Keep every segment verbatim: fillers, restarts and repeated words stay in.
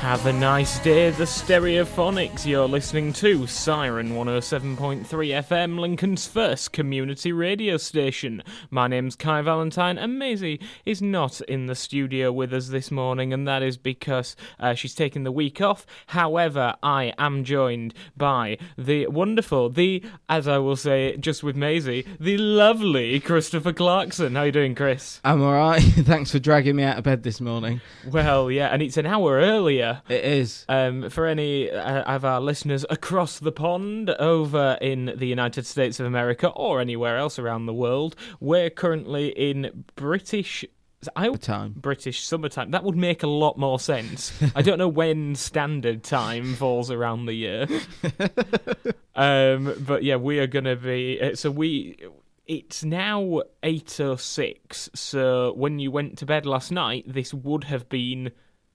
Have a nice day, the Stereophonics. You're listening to Siren one oh seven point three F M, Lincoln's first community radio station. My name's Kai Valentine, and Maisie is not in the studio with us this morning, and that is because uh, she's taken the week off. However, I am joined by the wonderful, the, as I will say, just with Maisie, the lovely Christopher Clarkson. How you doing, Chris? I'm alright. Thanks for dragging me out of bed this morning. Well, yeah, and it's an hour earlier. It is. Um, for any uh, of our listeners across the pond, over in the United States of America or anywhere else around the world, we're currently in British... I, time. British summertime. That would make a lot more sense. I don't know when standard time falls around the year. um, but yeah, we are going to be... Uh, so we... It's now eight oh six, so when you went to bed last night, this would have been...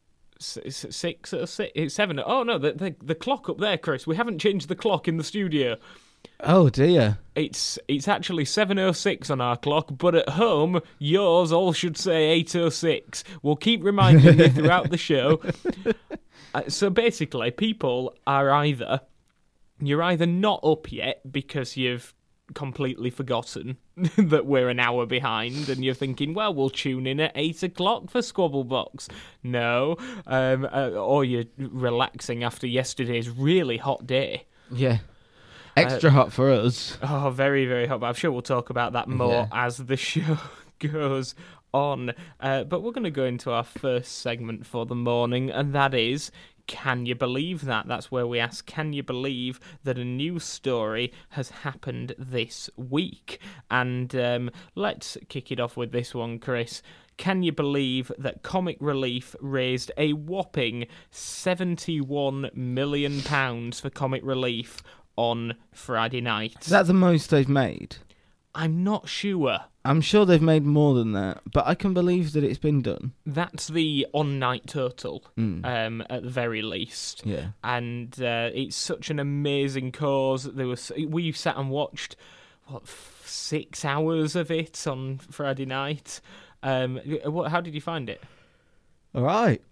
Six or six, seven. Oh no, the, the the clock up there, Chris. We haven't changed the clock in the studio. Oh dear. It's it's actually seven oh six on our clock, but at home, yours all should say eight oh six. We'll keep reminding you throughout the show. Uh, so basically, people are either you're either not up yet because you've completely forgotten that we're an hour behind, and you're thinking, well, we'll tune in at eight o'clock for Squabblebox. No, um, uh, or you're relaxing after yesterday's really hot day. Yeah, extra uh, hot for us. Oh, very, very hot. But I'm sure we'll talk about that more yeah. as the show goes on. Uh, but we're going to go into our first segment for the morning, and that is... Can you believe that? That's where we ask, can you believe that a news story has happened this week? And um, let's kick it off with this one, Chris. Can you believe that Comic Relief raised a whopping seventy-one million pounds for Comic Relief on Friday night? Is that the most they've made? I'm not sure. I'm sure they've made more than that, but I can believe that it's been done. That's the on-night total, mm. um, at the very least. Yeah. And uh, it's such an amazing cause. There was we sat and watched, what, six hours of it on Friday night. Um, what? How did you find it? All right.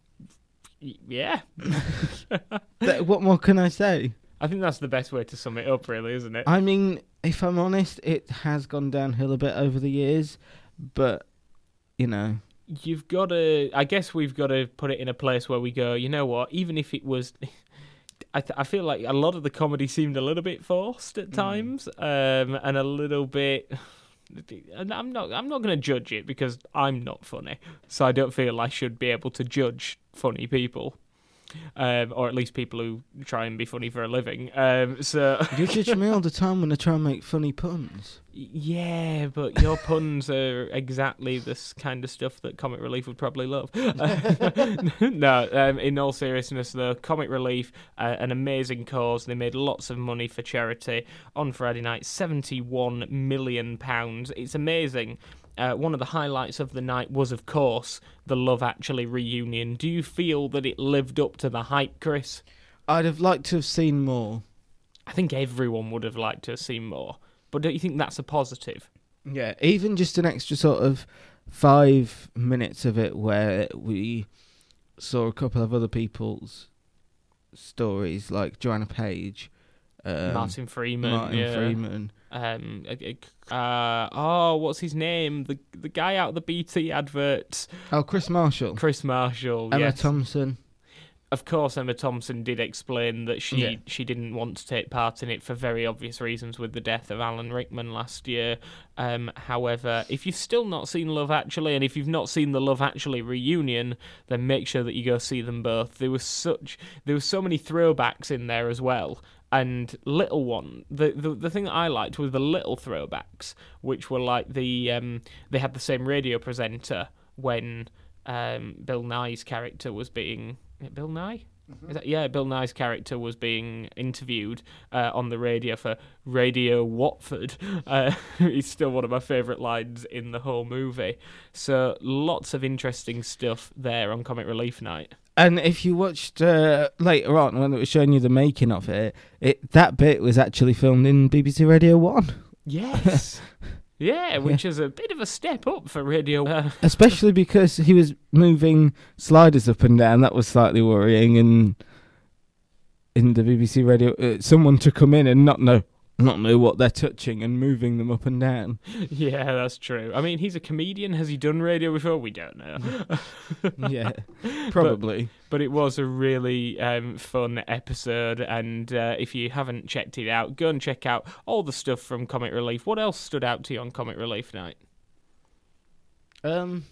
Yeah. What more can I say? I think that's the best way to sum it up, really, isn't it? I mean, if I'm honest, it has gone downhill a bit over the years, but, you know... You've got to... I guess we've got to put it in a place where we go, you know what, even if it was... I, th- I feel like a lot of the comedy seemed a little bit forced at times, mm. um, and a little bit... And I'm not I'm not going to judge it, because I'm not funny, so I don't feel I should be able to judge funny people. Um, or at least people who try and be funny for a living. Um, so you judge me all the time when I try and make funny puns. Yeah, but your puns are exactly this kind of stuff that Comic Relief would probably love. No, um, in all seriousness, though, Comic Relief, uh, an amazing cause. They made lots of money for charity on Friday night, seventy-one million pounds. It's amazing. Uh, one of the highlights of the night was, of course, the Love Actually reunion. Do you feel that it lived up to the hype, Chris? I'd have liked to have seen more. I think everyone would have liked to have seen more. But don't you think that's a positive? Yeah, even just an extra sort of five minutes of it where we saw a couple of other people's stories, like Joanna Page. Um, Martin Freeman. Martin yeah. Freeman. Um, uh, oh, what's his name? The the guy out of the B T adverts. Oh, Chris Marshall. Chris Marshall. Emma yes. Thompson. Of course, Emma Thompson did explain that she yeah. she didn't want to take part in it for very obvious reasons with the death of Alan Rickman last year. Um, however, if you've still not seen Love Actually, and if you've not seen the Love Actually reunion, then make sure that you go see them both. There was such there was so many throwbacks in there as well. And little one, the, the the thing that I liked was the little throwbacks, which were like the um they had the same radio presenter when um Bill Nye's character was being Bill Nye. Mm-hmm. Is that, yeah, Bill Nye's character was being interviewed uh, on the radio for Radio Watford. Uh, it's still one of my favourite lines in the whole movie. So lots of interesting stuff there on Comic Relief night. And if you watched uh, later on when it was showing you the making of it, it that bit was actually filmed in B B C Radio One. Yes. Yeah, which yeah. is a bit of a step up for radio. Uh, Especially because he was moving sliders up and down. That was slightly worrying. And in the B B C radio, uh, someone to come in and not know not know what they're touching and moving them up and down. Yeah, that's true. I mean, he's a comedian. Has he done radio before? We don't know. Yeah, probably. But, but it was a really um, fun episode, and uh, if you haven't checked it out, go and check out all the stuff from Comic Relief. What else stood out to you on Comic Relief night? Um,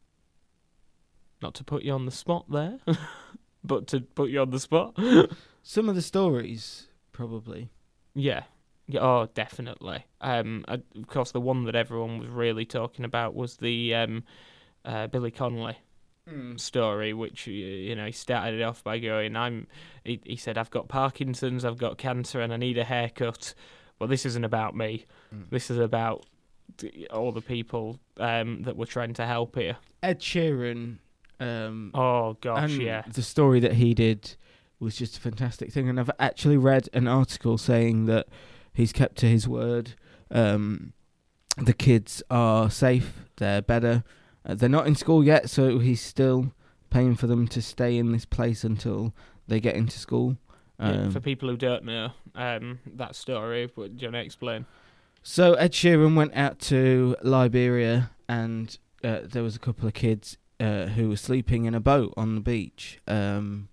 Not to put you on the spot there, but to put you on the spot. Some of the stories, probably. Yeah. Yeah, oh, definitely. Um, of course, the one that everyone was really talking about was the um, uh, Billy Connolly mm. story, which, you know, he started it off by going, "I'm." He, he said, "I've got Parkinson's, I've got cancer, and I need a haircut." Well, this isn't about me. Mm. This is about all the people um, that we're trying to help here. Ed Sheeran. Um, oh gosh, and yeah. The story that he did was just a fantastic thing, and I've actually read an article saying that he's kept to his word. Um, the kids are safe. They're better. Uh, they're not in school yet, so he's still paying for them to stay in this place until they get into school. Um, yeah, for people who don't know um, that story, what, do you want to explain? So Ed Sheeran went out to Liberia, and uh, there was a couple of kids uh, who were sleeping in a boat on the beach. Um,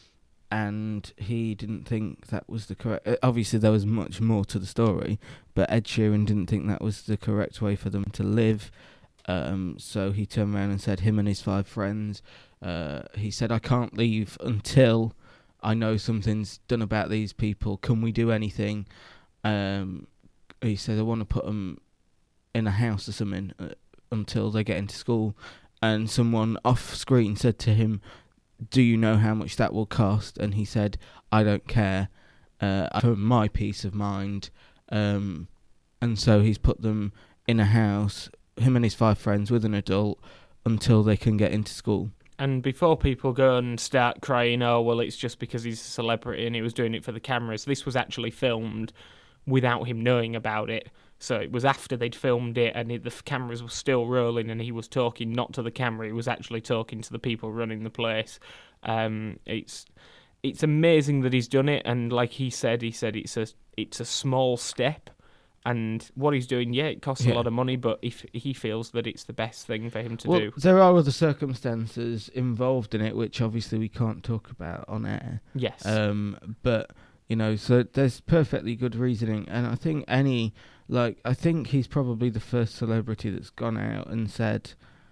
And he didn't think that was the correct... Uh, obviously, there was much more to the story, but Ed Sheeran didn't think that was the correct way for them to live. Um, so he turned around and said, him and his five friends, uh, he said, "I can't leave until I know something's done about these people. Can we do anything?" Um, he said, "I want to put them in a house or something uh, until they get into school." And someone off screen said to him, "Do you know how much that will cost?" And he said, "I don't care. Uh, for my peace of mind." Um, and so he's put them in a house, him and his five friends, with an adult, until they can get into school. And before people go and start crying, "Oh, well, it's just because he's a celebrity and he was doing it for the cameras," this was actually filmed without him knowing about it. So it was after they'd filmed it and it, the cameras were still rolling and he was talking not to the camera, he was actually talking to the people running the place. Um, it's it's amazing that he's done it, and like he said, he said it's a it's a small step, and what he's doing, yeah, it costs yeah. a lot of money, but if he feels that it's the best thing for him to well, do. There are other circumstances involved in it, which obviously we can't talk about on air. Yes. Um, but, you know, so there's perfectly good reasoning, and I think any... Like, I think he's probably the first celebrity that's gone out and said,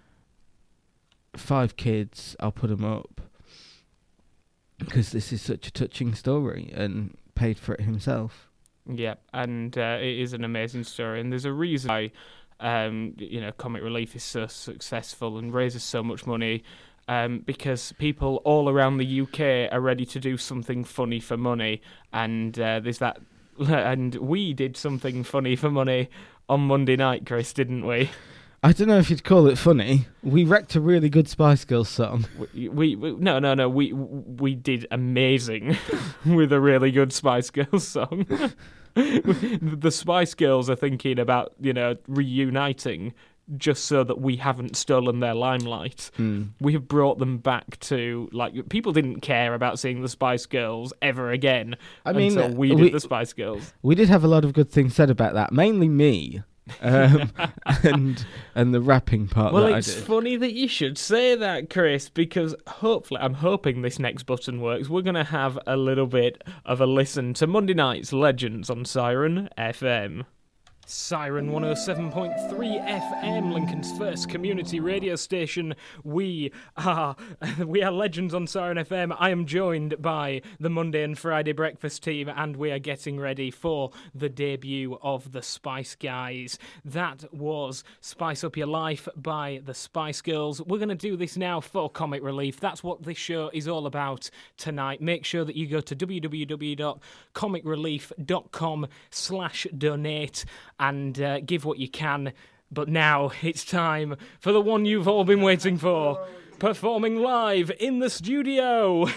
five kids, I'll put them up, because this is such a touching story, and paid for it himself. Yeah, and uh, it is an amazing story, and there's a reason why, um, you know, Comic Relief is so successful and raises so much money, um, because people all around the U K are ready to do something funny for money, and uh, there's that... And we did something funny for money on Monday night, Chris, didn't we? I don't know if you'd call it funny. We wrecked a really good Spice Girls song. We, we, we no, no, no. We we did amazing with a really good Spice Girls song. The Spice Girls are thinking about, you know, reuniting just so that we haven't stolen their limelight. Mm. We have brought them back to, like, people didn't care about seeing the Spice Girls ever again I mean, until we did we, the Spice Girls. We did have a lot of good things said about that, mainly me. um, and and the rapping part well, that it's I did. funny that you should say that, Chris, because hopefully, I'm hoping this next button works. We're going to have a little bit of a listen to Monday night's Legends on Siren F M. Siren one oh seven point three F M, Lincoln's first community radio station. We are we are Legends on Siren F M. I am joined by the Monday and Friday breakfast team, and we are getting ready for the debut of the Spice Guys. That was Spice Up Your Life by the Spice Girls. We're going to do this now for Comic Relief. That's what this show is all about tonight. Make sure that you go to w w w dot comic relief dot com slash donate and uh, give what you can. But now it's time for the one you've all been waiting for, performing live in the studio.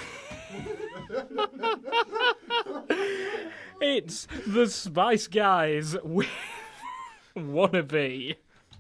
It's the Spice Guys with, Wannabe.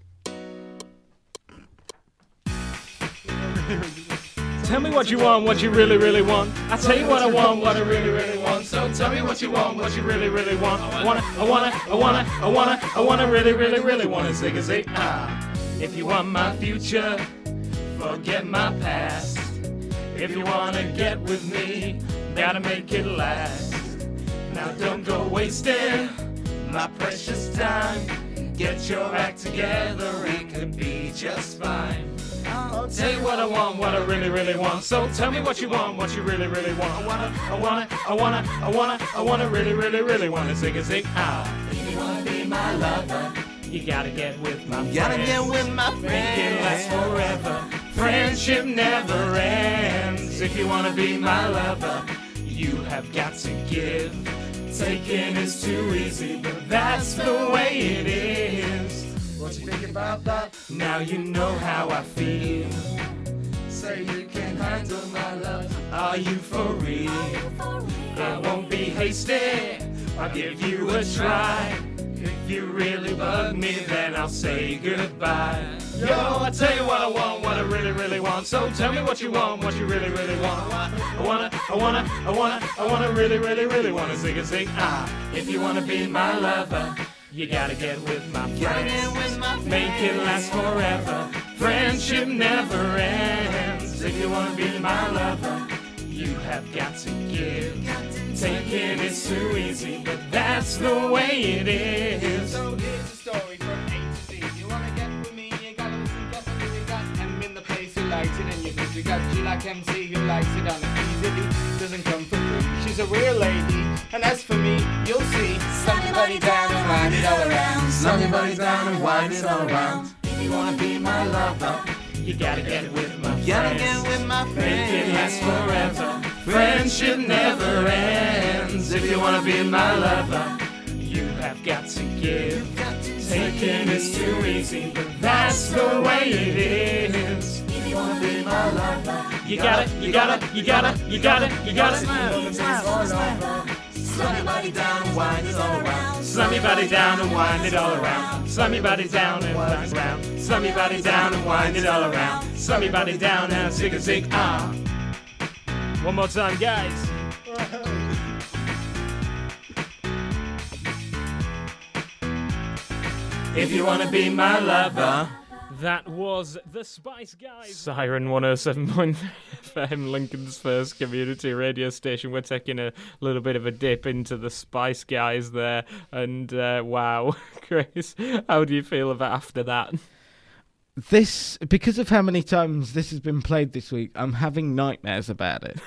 Tell me what you want, what you really, really want. I tell you what I want, what I really, really want. So tell me what you want, what you really, really want. I wanna, I wanna, I wanna, I wanna, I wanna really, really, really wanna zig a zig ah. If you want my future, forget my past. If you wanna get with me, gotta make it last. Now don't go wasting my precious time. Get your act together, it could be just fine. I'll tell you what I want, what I really, really want. So tell me what you want, what you really, really want. I wanna, I wanna, I wanna, I wanna, I wanna really, really, really wanna zig a zig ah. If you wanna be my lover, you gotta get with my friends. Gotta get with my friends. Make it last forever. Friendship never ends. If you wanna be my lover, you have got to give. Taking is too easy, but that's the way it is. What you think about that? Now you know how I feel. Say you can handle my love. Are you for real? I won't be hasty. I'll give you a try. If you really bug me, then I'll say goodbye. Yo, I tell you what I want, what I really, really want. So tell me what you want, what you really, really want. I wanna, I wanna, I wanna, I wanna really, really, really wanna zig a zig ah. If you wanna be my lover, you gotta get with my friends. Make it last forever. Friendship never ends. If you wanna be my lover, you have got to give. Taking is too easy, but that's the way it is. So here's the story from A to Z. You wanna get with me, you gotta listen carefully. You got M in the place who likes it, and you know you got G like M C who likes it on it easily. Doesn't come for free. She's a real lady, and as for me, you'll see. Slam your body down and wind it all around. Slam your body down and wind it all around. If you wanna be my lover, You gotta get with my friends. gotta get with my friends. Make it last forever. Friendship never ends. If you wanna be my lover, you have got to give. Taking is too easy, but that's the way it is. If you wanna be my lover, You gotta, you gotta, you gotta, you gotta, you gotta. slam your body down and wind it all around. Slam your body down and wind it all around. Slam your body down and wind it around. Slam your body down and wind it all around. Slam your body down and zig a zig ah. One more time, guys. If you wanna be my lover. That was the Spice Guys. Siren one oh seven point three F M, Lincoln's first community radio station. We're taking a little bit of a dip into the Spice Guys there. And uh, wow, Chris, how do you feel about after that? This, because of how many times this has been played this week, I'm having nightmares about it.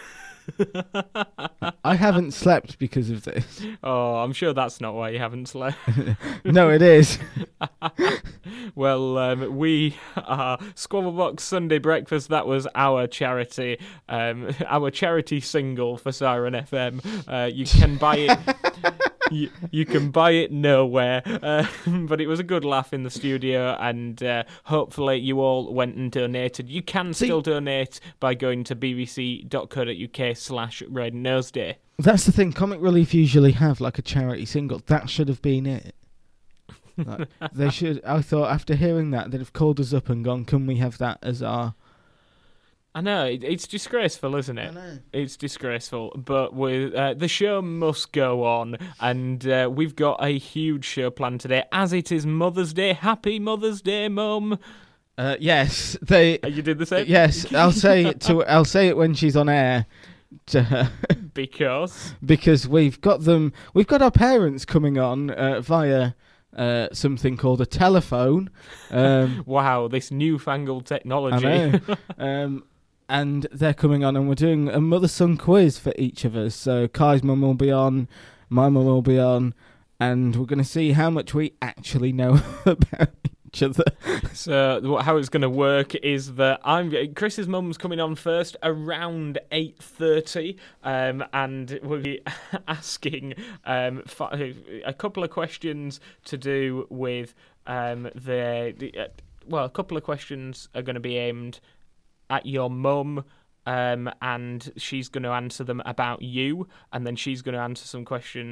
I haven't slept because of this. Oh, I'm sure that's not why you haven't slept. No, it is. Well, um, we are Squabblebox Sunday Breakfast. That was our charity, um, our charity single for Siren F M. Uh, you can buy it. You, you can buy it nowhere, uh, but it was a good laugh in the studio, and uh, hopefully you all went and donated. You can See, still donate by going to bbc.co.uk slash Red Nose Day. That's the thing. Comic Relief usually have like a charity single. That should have been it. Like, they should. I thought after hearing that, they'd have called us up and gone, "Can we have that as our?" I know, it, it's disgraceful, isn't it? I know. It's disgraceful, but with uh, the show must go on, and uh, we've got a huge show planned today, as it is Mother's Day. Happy Mother's Day, Mum. Uh, yes, they. Uh, you did the same? Yes, I'll say it to. I'll say it when she's on air to her. Because? Because we've got them. We've got our parents coming on uh, via uh, something called a telephone. Um, Wow, this newfangled technology. I know. um, and they're coming on, and we're doing a mother-son quiz for each of us. So Kai's mum will be on, my mum will be on, and we're going to see how much we actually know about each other. So how it's going to work is that I'm Chris's mum's coming on first around eight thirty, um, and we'll be asking um, a couple of questions to do with um, the, the uh, well, a couple of questions are going to be aimed at your mum, um, and she's going to answer them about you, and then she's going to answer some questions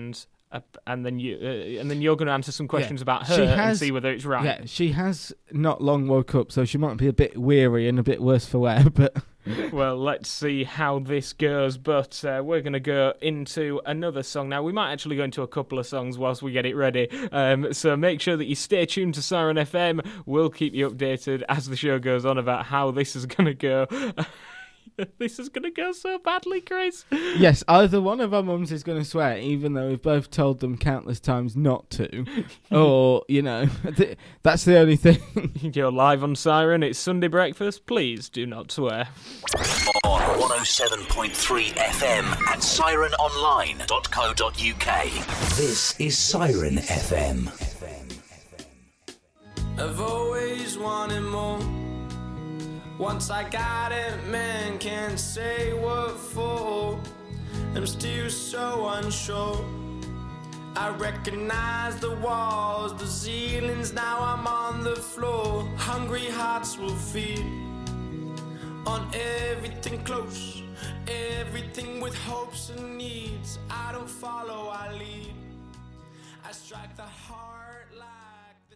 Uh, and then you, uh, and then you're going to answer some questions Yeah. about her She and has- see whether it's right. Yeah, she has not long woke up, so she might be a bit weary and a bit worse for wear, but... Well, let's see how this goes, but uh, we're going to go into another song now. We might actually go into a couple of songs whilst we get it ready, um, so make sure that you stay tuned to Siren F M. We'll keep you updated as the show goes on about how this is going to go. This is going to go so badly, Chris. Yes, either one of our mums is going to swear, even though we've both told them countless times not to. Or, you know, th- that's the only thing. You're live on Siren. It's Sunday breakfast. Please do not swear. On one oh seven point three F M and siren online dot co dot U K. This is Siren F M. I've always wanted more. Once I got it, man, can't say what for. I'm still so unsure. I recognize the walls, the ceilings, now I'm on the floor. Hungry hearts will feed on everything close, everything with hopes and needs. I don't follow, I lead. I strike the heart like the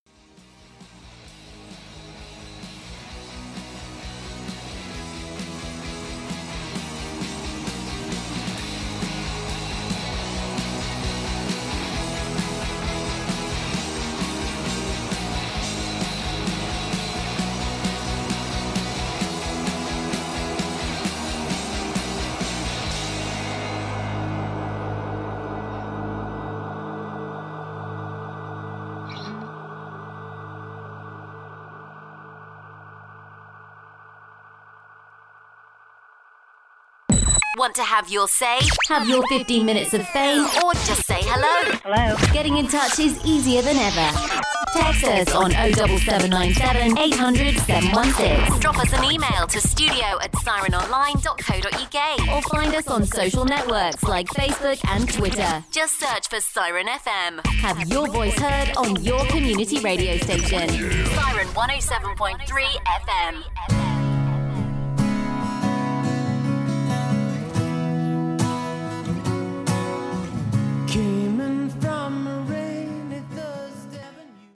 Want to have your say? Have your fifteen minutes of fame? Or just say hello? Hello. Getting in touch is easier than ever. Text us on oh seven seven nine seven eight hundred seven one six. Drop us an email to studio at siren online dot co dot U K. Or find us on social networks like Facebook and Twitter. Just search for Siren F M. Have your voice heard on your community radio station. Siren one oh seven point three F M. Came in from a rainy Thursday avenue.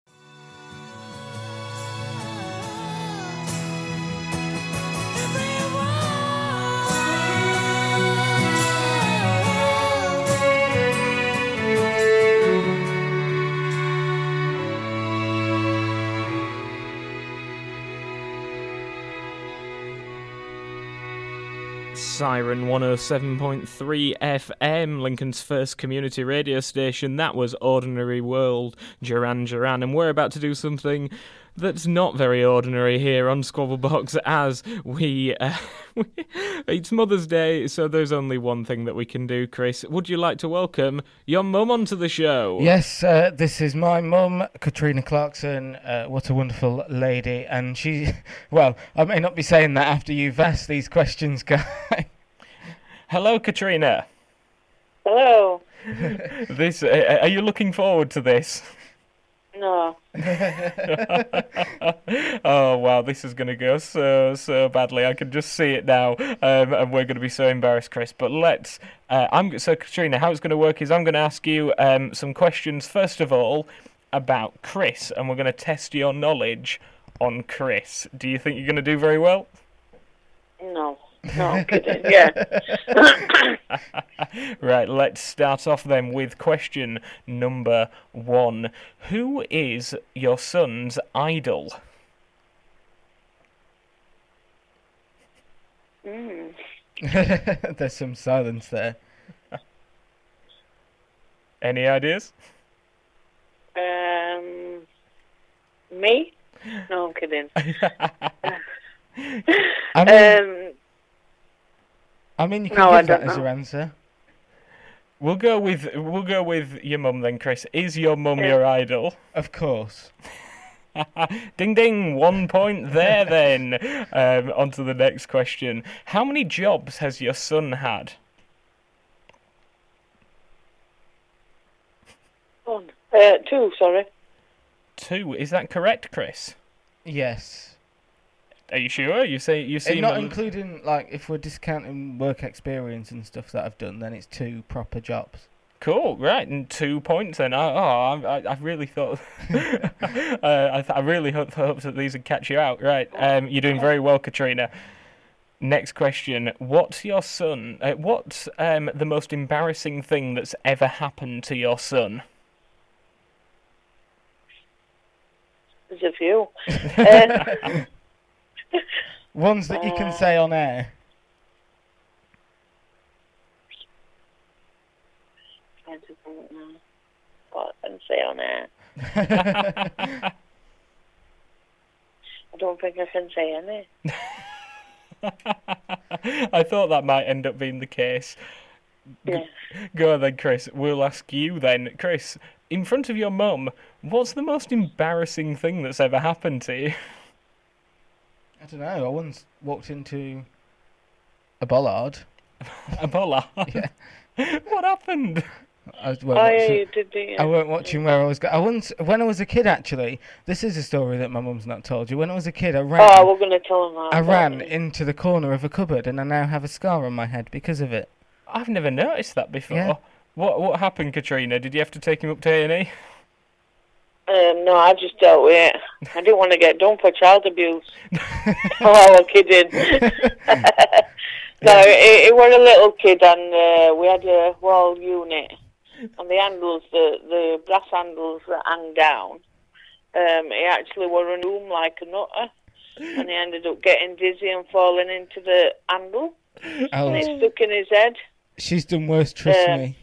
Siren one oh seven point three F M, Lincoln's first community radio station. That was Ordinary World, Duran Duran, and we're about to do something that's not very ordinary here on Squabblebox, as we, uh, it's Mother's Day, so there's only one thing that we can do. Chris, would you like to welcome your mum onto the show? Yes, uh, this is my mum, Katrina Clarkson. Uh, what a wonderful lady. And she, well, I may not be saying that after you've asked these questions, Guy. Hello, Katrina. Hello. This, uh, are you looking forward to this? No. Oh wow, this is going to go so so badly. I can just see it now, um, and we're going to be so embarrassed, Chris. But let's. Uh, I'm so Katrina. How it's going to work is I'm going to ask you um, some questions first of all about Chris, and we're going to test your knowledge on Chris. Do you think you're going to do very well? No. No, I'm kidding. Yeah. Right, let's start off then with question number one. Who is your son's idol? Mm. There's some silence there. Any ideas? Um, me? No, I'm kidding. I mean, um, I mean, you can no, I give that don't as know. your answer. We'll go with we'll go with your mum then, Chris. Is your mum Yeah. your idol? Of course. Ding ding, one point there then. Um, on to the next question. How many jobs has your son had? one. Uh, two, sorry. Two. Is that correct, Chris? Yes. Are you sure? You say you And seem not a- including, like, if we're discounting work experience and stuff that I've done, then it's two proper jobs. Cool, right, and two points then. I, oh, I, I really thought, uh, I, th- I really hope, hoped that these would catch you out. Right, um, you're doing very well, Katrina. Next question: what's your son? Uh, what's um, the most embarrassing thing that's ever happened to your son? There's a few. uh, Ones that you can say on air. I don't know what I can say on air. I don't think I can say any. I thought that might end up being the case. Yeah. Go on then, Chris. We'll ask you then. Chris, in front of your mum, what's the most embarrassing thing that's ever happened to you? I don't know. I once walked into a bollard. A bollard? Yeah. What happened? I Oh, yeah, you did, didn't you? I weren't watching where I was going. I once, when I was a kid, actually, this is a story that my mum's not told you. When I was a kid, I ran. Oh, we're going to tell him that. I ran into the corner of a cupboard, and I now have a scar on my head because of it. I've never noticed that before. Yeah. What What happened, Katrina? Did you have to take him up to A and E? Um, no, I just dealt with it. I didn't want to get done for child abuse. Oh, I'm kidding. No, it, it was a little kid, and uh, we had a wall unit, and the handles, the, the brass handles that hang down, um, he actually wore a room like a nutter, and he ended up getting dizzy and falling into the handle, Oh, and it stuck in his head. she's done worse, trust Um, me.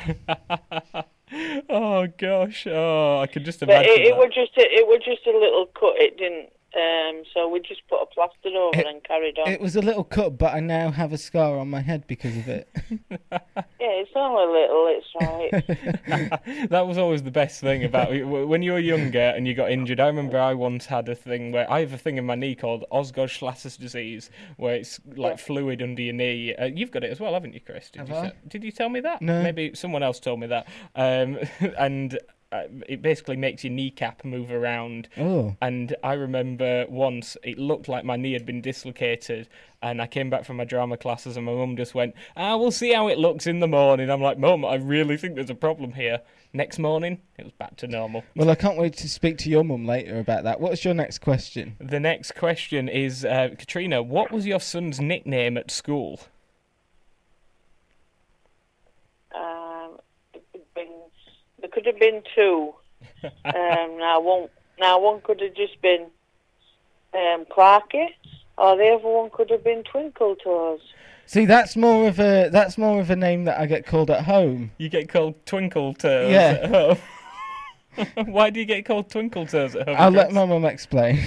Oh gosh! Oh, I could just But imagine it, it that. was just a, it was just a little cut. It didn't. Um, so we just put a plaster over It- and carried on. It was a little cut, but I now have a scar on my head because of it. Yeah, it's only a little. It's right. That was always the best thing about it. When you were younger and you got injured. I remember I once had a thing where I have a thing in my knee called Osgood-Schlasser's disease, where it's like fluid under your knee. Uh, you've got it as well, haven't you, Chris? Did Have you I? te- Did you tell me that? No. Maybe someone else told me that. Um, and uh, it basically makes your kneecap move around. Oh. And I remember once it looked like my knee had been dislocated, and I came back from my drama classes, and my mum just went, "Ah, we'll see how it looks in the morning." I'm like, "Mum, I really think there's a problem here." Next morning, it was back to normal. Well, I can't wait to speak to your mum later about that. What's your next question? The next question is, uh, Katrina, what was your son's nickname at school? Um, it could have been, there could have been two. um, now one, now one could have just been um, Clarky, or the other one could have been Twinkle Toes. See, that's more of a that's more of a name that I get called at home. You get called Twinkle Toes Yeah. at home. Why do you get called Twinkle Toes at home? I'll let Chris? my mum explain.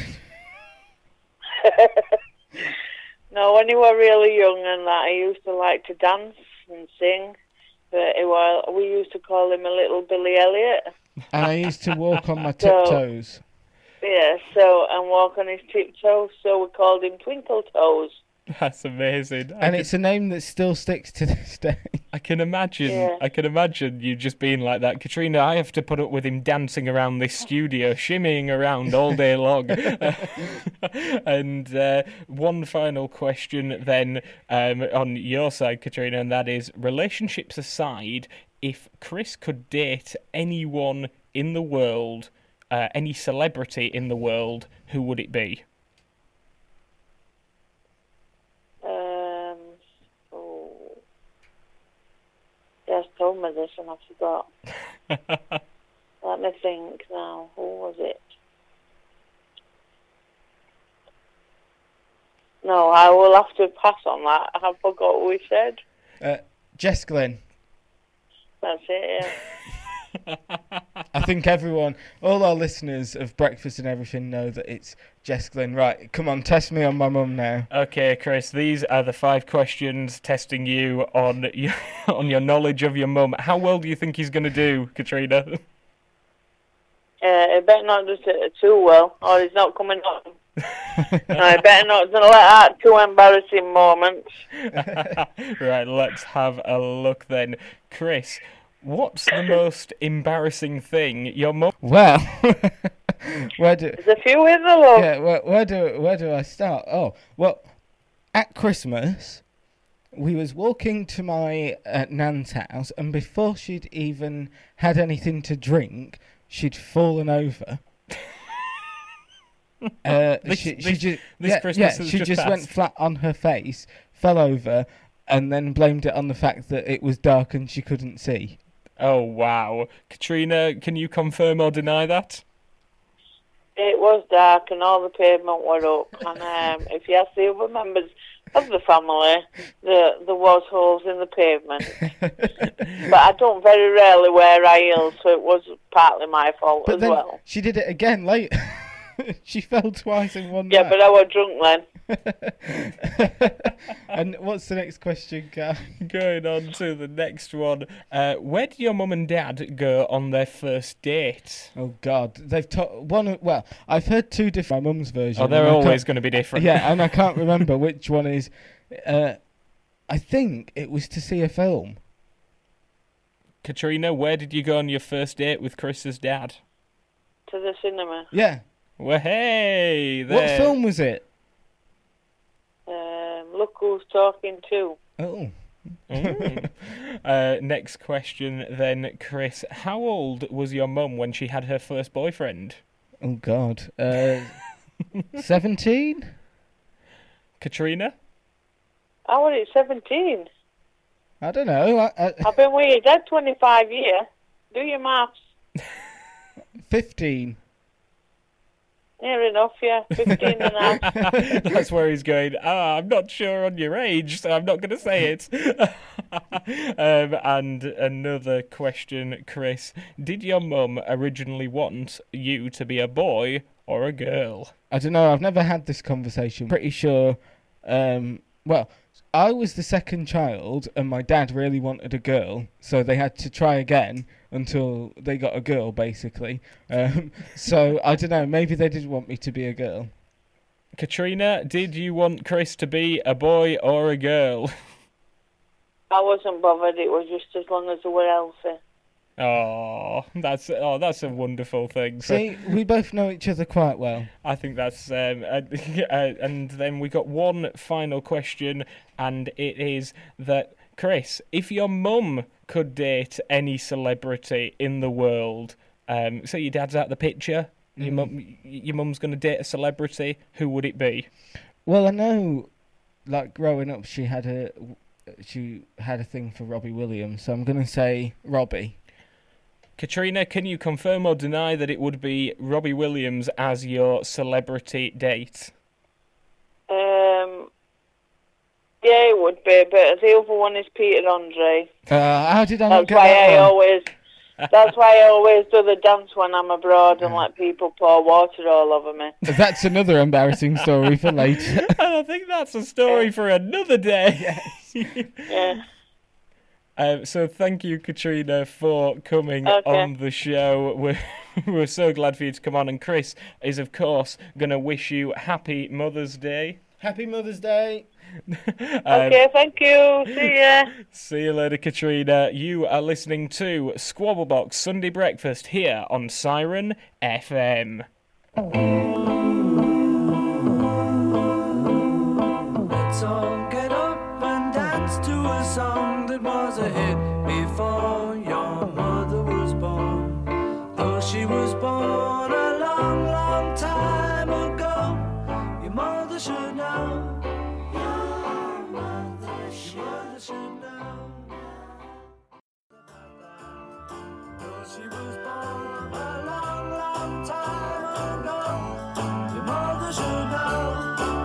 No, when you were really young and that, I used to like to dance and sing. But it was, we used to call him a little Billy Elliot. And I used to walk on my So- tiptoes. Yeah, so, and walk on his tiptoes, so we called him Twinkle Toes. That's amazing. I And can, it's a name that still sticks to this day. I can imagine. Yeah. I can imagine you just being like that, Katrina. I have to put up with him dancing around this studio, shimmying around all day long. And uh, one final question, then, um, on your side, Katrina, and that is: relationships aside, if Chris could date anyone in the world, uh, any celebrity in the world, who would it be? Um, oh. Just told me this and I forgot. Let me think now. Who was it? No, I will have to pass on that. I forgot what we said. Uh, Jess Glynn. That's it, yeah. I think everyone, all our listeners of Breakfast and Everything know that it's Jess Glynn. Right, come on, test me on my mum now. Okay, Chris, these are the five questions testing you on your, on your knowledge of your mum. How well do you think he's going to do, Katrina? Uh, he better not do it too well, or he's not coming on. No, I better not let out two embarrassing moments. Right, let's have a look then. Chris, what's the most embarrassing thing your mum... Well, where do There's a few in the love. yeah, where, where do where do I start? Oh, well, at Christmas, we was walking to my uh, nan's house, and before she'd even had anything to drink, she'd fallen over. uh, This- she, this- she just, this yeah, Christmas yeah, has she just just went passed. flat on her face, fell over, and then blamed it on the fact that it was dark and she couldn't see. Oh, wow. Katrina, can you confirm or deny that? It was dark and all the pavement were up. And um, if you ask the other members of the family, the, there was holes in the pavement. But I don't very rarely wear high heels, so it was partly my fault But as then well. she did it again later. She fell twice in one Yeah, night. but I was drunk then. And what's the next question, Gav? Going on to the next one. Uh, where did your mum and dad go on their first date? Oh God, they've taught one. Well, I've heard two different. My mum's version. Oh, they're and I always can't- going to be different. Yeah, and I can't remember which one is. Uh, I think it was to see a film. Katrina, where did you go on your first date with Chris's dad? To the cinema. Yeah. Well, hey, What there. film was it? Um, look who's talking to. Oh. Mm. uh, next question then, Chris. How old was your mum when she had her first boyfriend? Oh God. Uh, Seventeen. Katrina? I was at seventeen. I don't know. I, I, I've been with your dad twenty-five years. Do your maths. Fifteen. Near enough, yeah. Fifteen and a half. That's where he's going. Ah, I'm not sure on your age, so I'm not going to say it. um, and another question, Chris. Did your mum originally want you to be a boy or a girl? I don't know. I've never had this conversation. Pretty sure. Um, well, I was the second child, and my dad really wanted a girl, so they had to try again until they got a girl, basically. Um, so I don't know. Maybe they did want me to be a girl. Katrina, did you want Chris to be a boy or a girl? I wasn't bothered. It was just as long as they were healthy. Oh, that's oh, that's a wonderful thing. So See, we both know each other quite well. I think that's um, uh, uh, and then we got one final question, and it is that Chris, if your mum could date any celebrity in the world, um, so your dad's out of the picture, your mum, your mum's going to date a celebrity, who would it be? Well, I know, like growing up, she had a she had a thing for Robbie Williams, so I'm gonna say Robbie. Katrina, can you confirm or deny that it would be Robbie Williams as your celebrity date? Um, yeah, it would be, but the other one is Peter Andre. Uh, how did I not That's get why that I one? always. That's why I always do the dance when I'm abroad and let people pour water all over me. That's another embarrassing story for later. I think that's a story for another day. Yeah. Um, so thank you, Katrina, for coming Okay. on the show. We're, we're so glad for you to come on. And Chris is, of course, going to wish you happy Mother's Day. Happy Mother's Day. Um, Okay, thank you. See ya. See you later, Katrina. You are listening to Squabblebox Sunday Breakfast here on Siren F M. Let's all get up and dance to a song that was a hit before your mother was born. Though she was born a long, long time ago, your mother should know. Your mother should know. Though she was born a long, long time ago, your mother should know.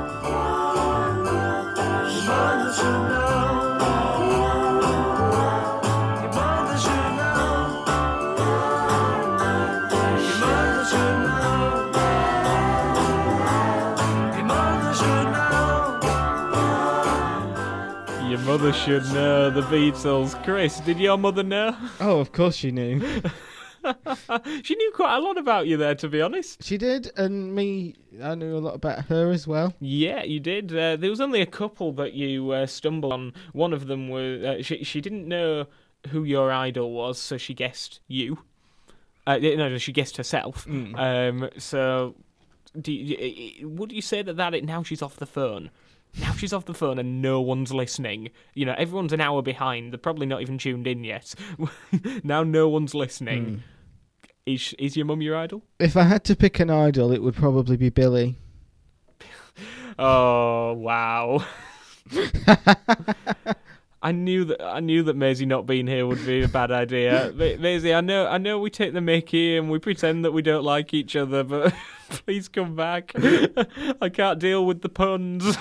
Your mother should know. Your mother should know. Your mother should know. Your mother should know. Your mother should know the Beatles. Chris, did your mother know? Oh, of course she knew. She knew quite a lot about you there, to be honest. She did, and me, I knew a lot about her as well. Yeah, you did. Uh, there was only a couple that you uh, stumbled on. One of them was uh, she. She didn't know who your idol was, so she guessed you. Uh, no, no, she guessed herself. Um, so do you, would you say that that it, now she's off the phone? Now she's off the phone and no one's listening. You know, everyone's an hour behind. They're probably not even tuned in yet. Now no one's listening. Mm. Is is your mum your idol? If I had to pick an idol, it would probably be Billy. Oh wow! I knew that I knew that Maisie not being here would be a bad idea. Ma- Maisie, I know I know we take the mickey and we pretend that we don't like each other, but please come back. I can't deal with the puns.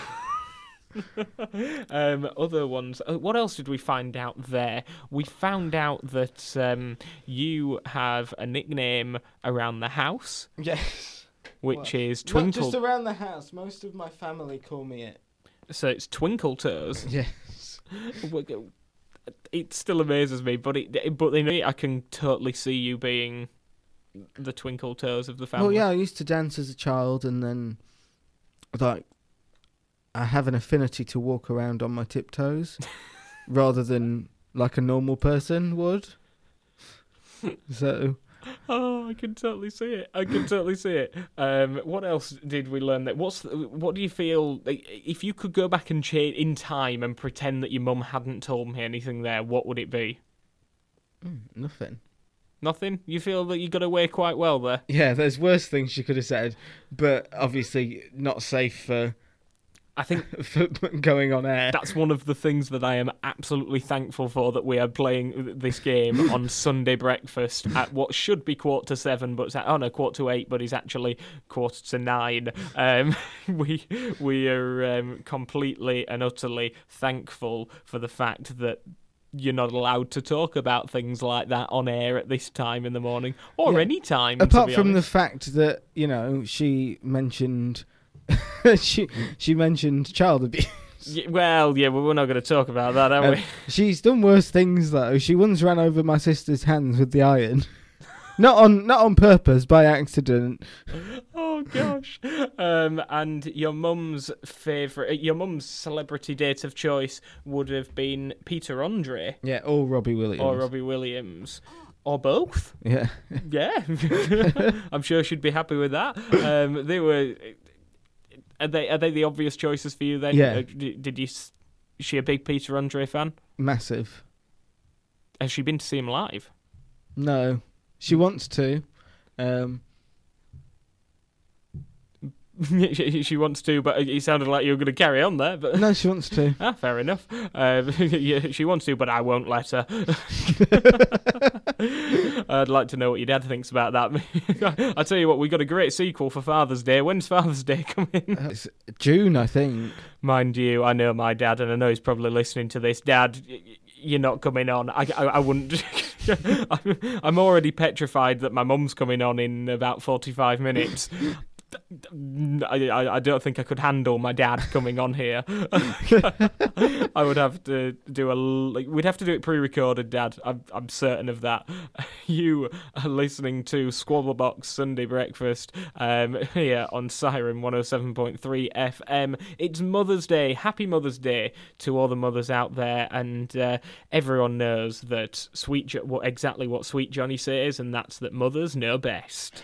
um, other ones. Uh, what else did we find out there? We found out that um, you have a nickname around the house, Yes. which Well, is Not Twinkle. just around the house. Most of my family call me it. So it's Twinkle Toes. Yes. It still amazes me, but it but in it, I can totally see you being the Twinkle Toes of the family. Well, yeah, I used to dance as a child, and then like I have an affinity to walk around on my tiptoes rather than like a normal person would. So Oh, I can totally see it. I can totally see it. Um, what else did we learn? That what's the, what do you feel like, if you could go back and change in time and pretend that your mum hadn't told me anything there? What would it be? mm, nothing. Nothing. You feel that you got away quite well there. Yeah, there's worse things she could have said, but obviously not safe for I think for going on air. that's one of the things that I am absolutely thankful for, that we are playing this game on Sunday breakfast at what should be quarter to seven, but it's at, oh no, quarter to eight, but it's actually quarter to nine. Um, we we are um, completely and utterly thankful for the fact that you're not allowed to talk about things like that on air at this time in the morning, or Yeah. any time. Apart to be from honest. the fact that, you know, she mentioned she she mentioned child abuse. Y- well, yeah, well, we're not going to talk about that, are Um, we? She's done worse things though. She once ran over my sister's hands with the iron. Not on not on purpose, by accident. Oh gosh. Um, and your mum's favourite, your mum's celebrity date of choice would have been Peter Andre Yeah, or Robbie Williams. or Robbie Williams. Or both. Yeah. Yeah. I'm sure she'd be happy with that. Um, they were. Are they are they the obvious choices for you then? Yeah. Uh, d- did you? s- Is she a big Peter Andre fan? Massive. Has she been to see him live? No. She wants to. Um she, she wants to, but it sounded like you were going to carry on there. But No, she wants to. ah, fair enough. Um, yeah, she wants to, but I won't let her. I'd like to know what your dad thinks about that. I tell you what, we got a great sequel for Father's Day. When's Father's Day coming? Uh, it's June, I think. Mind you, I know my dad, and I know he's probably listening to this. Dad, y- y- you're not coming on. I, I, I wouldn't. I'm, I'm already petrified that my mum's coming on in about forty-five minutes. I, I, I don't think I could handle my dad coming on here. I would have to do a. Like, we'd have to do it pre-recorded, Dad. I'm I'm certain of that. You are listening to Squabblebox Sunday Breakfast um, here on Siren one oh seven point three F M. It's Mother's Day. Happy Mother's Day to all the mothers out there, and uh, everyone knows that Sweet jo- what exactly what Sweet Johnny says, and that's that mothers know best.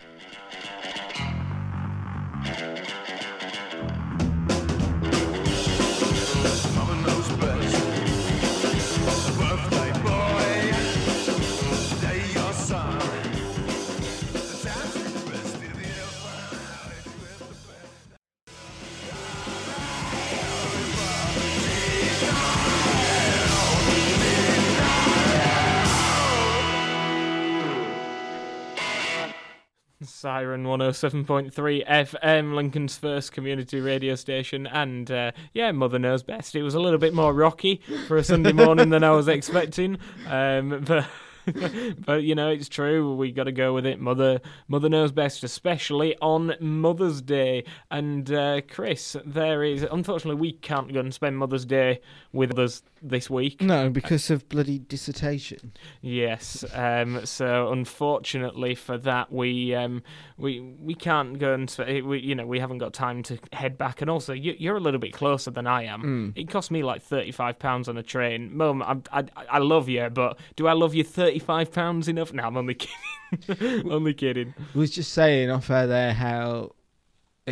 Siren one oh seven point three F M, Lincoln's first community radio station, and uh, yeah, Mother Knows Best. It was a little bit more rocky for a Sunday morning than I was expecting, um, but but you know, it's true. We got to go with it. Mother Mother Knows Best, especially on Mother's Day. And uh, Chris, there is unfortunately we can't go and spend Mother's Day with us this week. No, because of bloody dissertation. Yes. Um, so unfortunately for that, we um, we we can't go and sp- we you know we haven't got time to head back. And also, you, you're a little bit closer than I am. Mm. It cost me like thirty-five pounds on a train. Mum, I, I I love you, but do I love you thirty-five pounds enough? No, I'm only kidding. Only kidding. I was just saying off air there how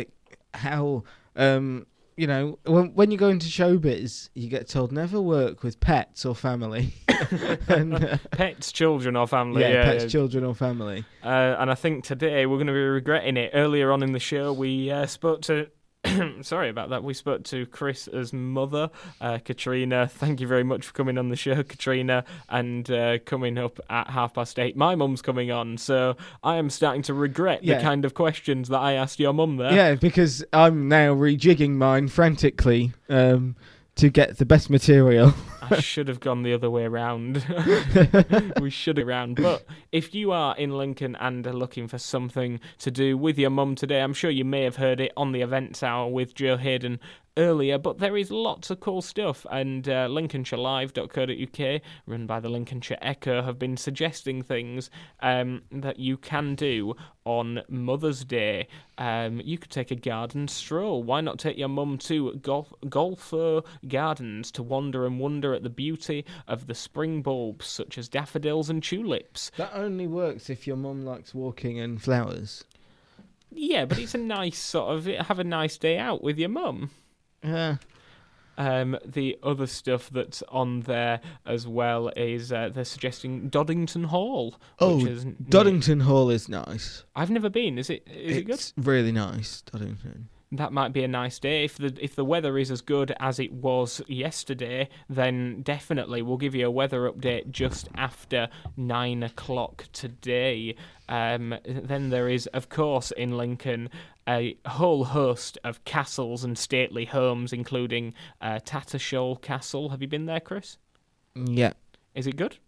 how um, you know when when you go into showbiz, you get told never work with pets or family. and, uh, Pets, children, or family. yeah, Yeah, pets, yeah. children, or family. Uh, and I think today we're going to be regretting it. Earlier on in the show, we uh, spoke to. Sorry about that. We spoke to Chris's mother, uh, Katrina. Thank you very much for coming on the show, Katrina. And uh, coming up at half past eight, my mum's coming on. So I am starting to regret Yeah. the kind of questions that I asked your mum there. Yeah, because I'm now rejigging mine frantically um, to get the best material. I should have gone the other way around. We should have around. But if you are in Lincoln and are looking for something to do with your mum today, I'm sure you may have heard it on the Events Hour with Joe Hayden earlier, but there is lots of cool stuff, and uh, lincolnshire live dot co dot uk, run by the Lincolnshire Echo, have been suggesting things um, that you can do on Mother's Day. Um, you could take a garden stroll. Why not take your mum to Golf Golfo Gardens to wander and wonder at the beauty of the spring bulbs such as daffodils and tulips? That only works if your mum likes walking and flowers. Yeah, but it's a nice sort of have a nice day out with your mum. Yeah. Um, the other stuff that's on there as well is uh, they're suggesting Doddington Hall. Oh, which is Doddington Hall is nice. I've never been. Is it? Is it good? It's really nice, Doddington. That might be a nice day. If the if the weather is as good as it was yesterday, then definitely we'll give you a weather update just after nine o'clock today. Um, then there is, of course, in Lincoln, a whole host of castles and stately homes, including uh, Tattershall Castle. Have you been there, Chris? Yeah. Is it good?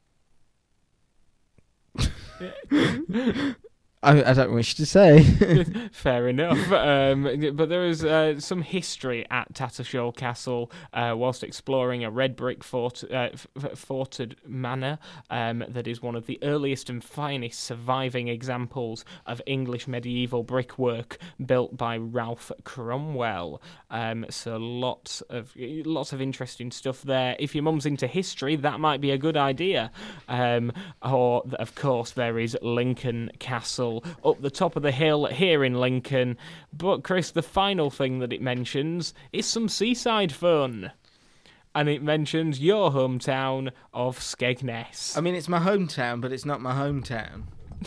I, I don't wish to say. Fair enough. Um, but there is uh, some history at Tattershall Castle uh, whilst exploring a red brick fort, uh, f- forted manor um, that is one of the earliest and finest surviving examples of English medieval brickwork built by Ralph Cromwell. Um, so lots of lots of interesting stuff there. If your mum's into history, that might be a good idea. Um, or, of course, there is Lincoln Castle up the top of the hill here in Lincoln. But, Chris, the final thing that it mentions is some seaside fun. And it mentions your hometown of Skegness. I mean, it's my hometown, but it's not my hometown.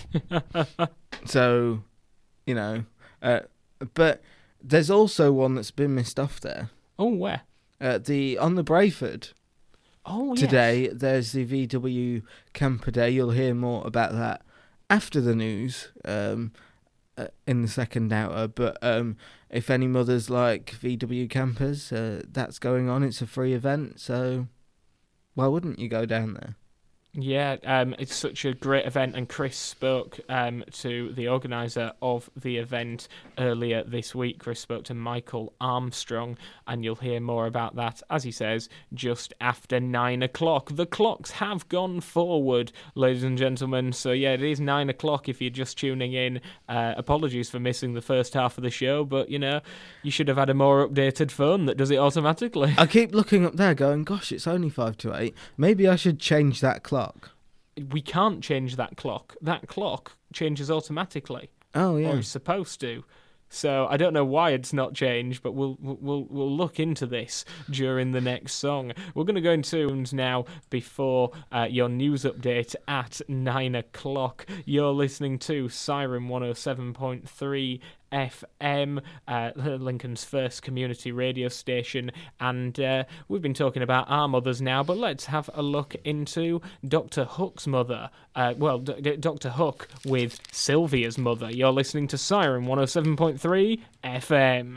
So, you know. Uh, but there's also one that's been missed off there. Oh, where? Uh, the on the Brayford. Oh, Today, yes. there's the V W Camper Day. You'll hear more about that after the news um, uh, in the second hour. But um, if any mothers like V W campers, uh, that's going on. It's a free event, so why wouldn't you go down there? Yeah, um, it's such a great event, and Chris spoke um, to the organiser of the event earlier this week. Chris spoke to Michael Armstrong, and you'll hear more about that, as he says, just after nine o'clock. The clocks have gone forward, ladies and gentlemen, so yeah, it is nine o'clock if you're just tuning in. Uh, apologies for missing the first half of the show, but, you know, you should have had a more updated phone that does it automatically. I keep looking up there going, gosh, it's only five to eight. Maybe I should change that clock. We can't change that clock. That clock changes automatically. Oh, yeah. Or it's supposed to. So I don't know why it's not changed, but we'll we'll we'll look into this during the next song. We're going to go into now before uh, your news update at nine o'clock. You're listening to Siren one oh seven point three F M, uh, Lincoln's first community radio station, and uh, we've been talking about our mothers now, but let's have a look into Doctor Hook's mother. Uh, well, D- D- Doctor Hook with Sylvia's mother. You're listening to Siren one oh seven point three F M.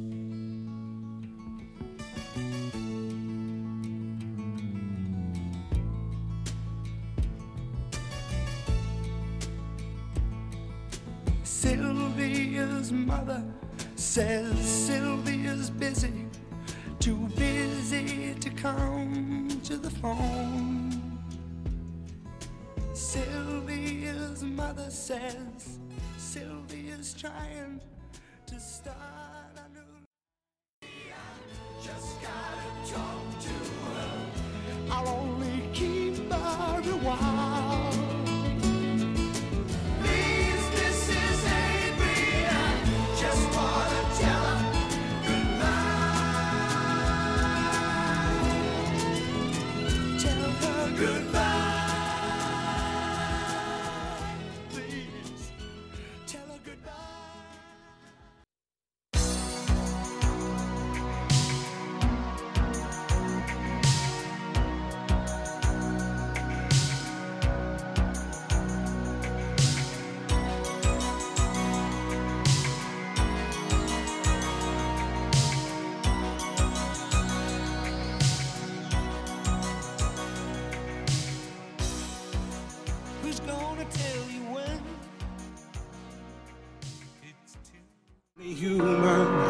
Sylvia's mother says Sylvia's busy, too busy to come to the phone. Sylvia's mother says Sylvia's trying to start a new. Just gotta talk to her. I'll only keep her a while. Please, Missus Adrian, just wanna tell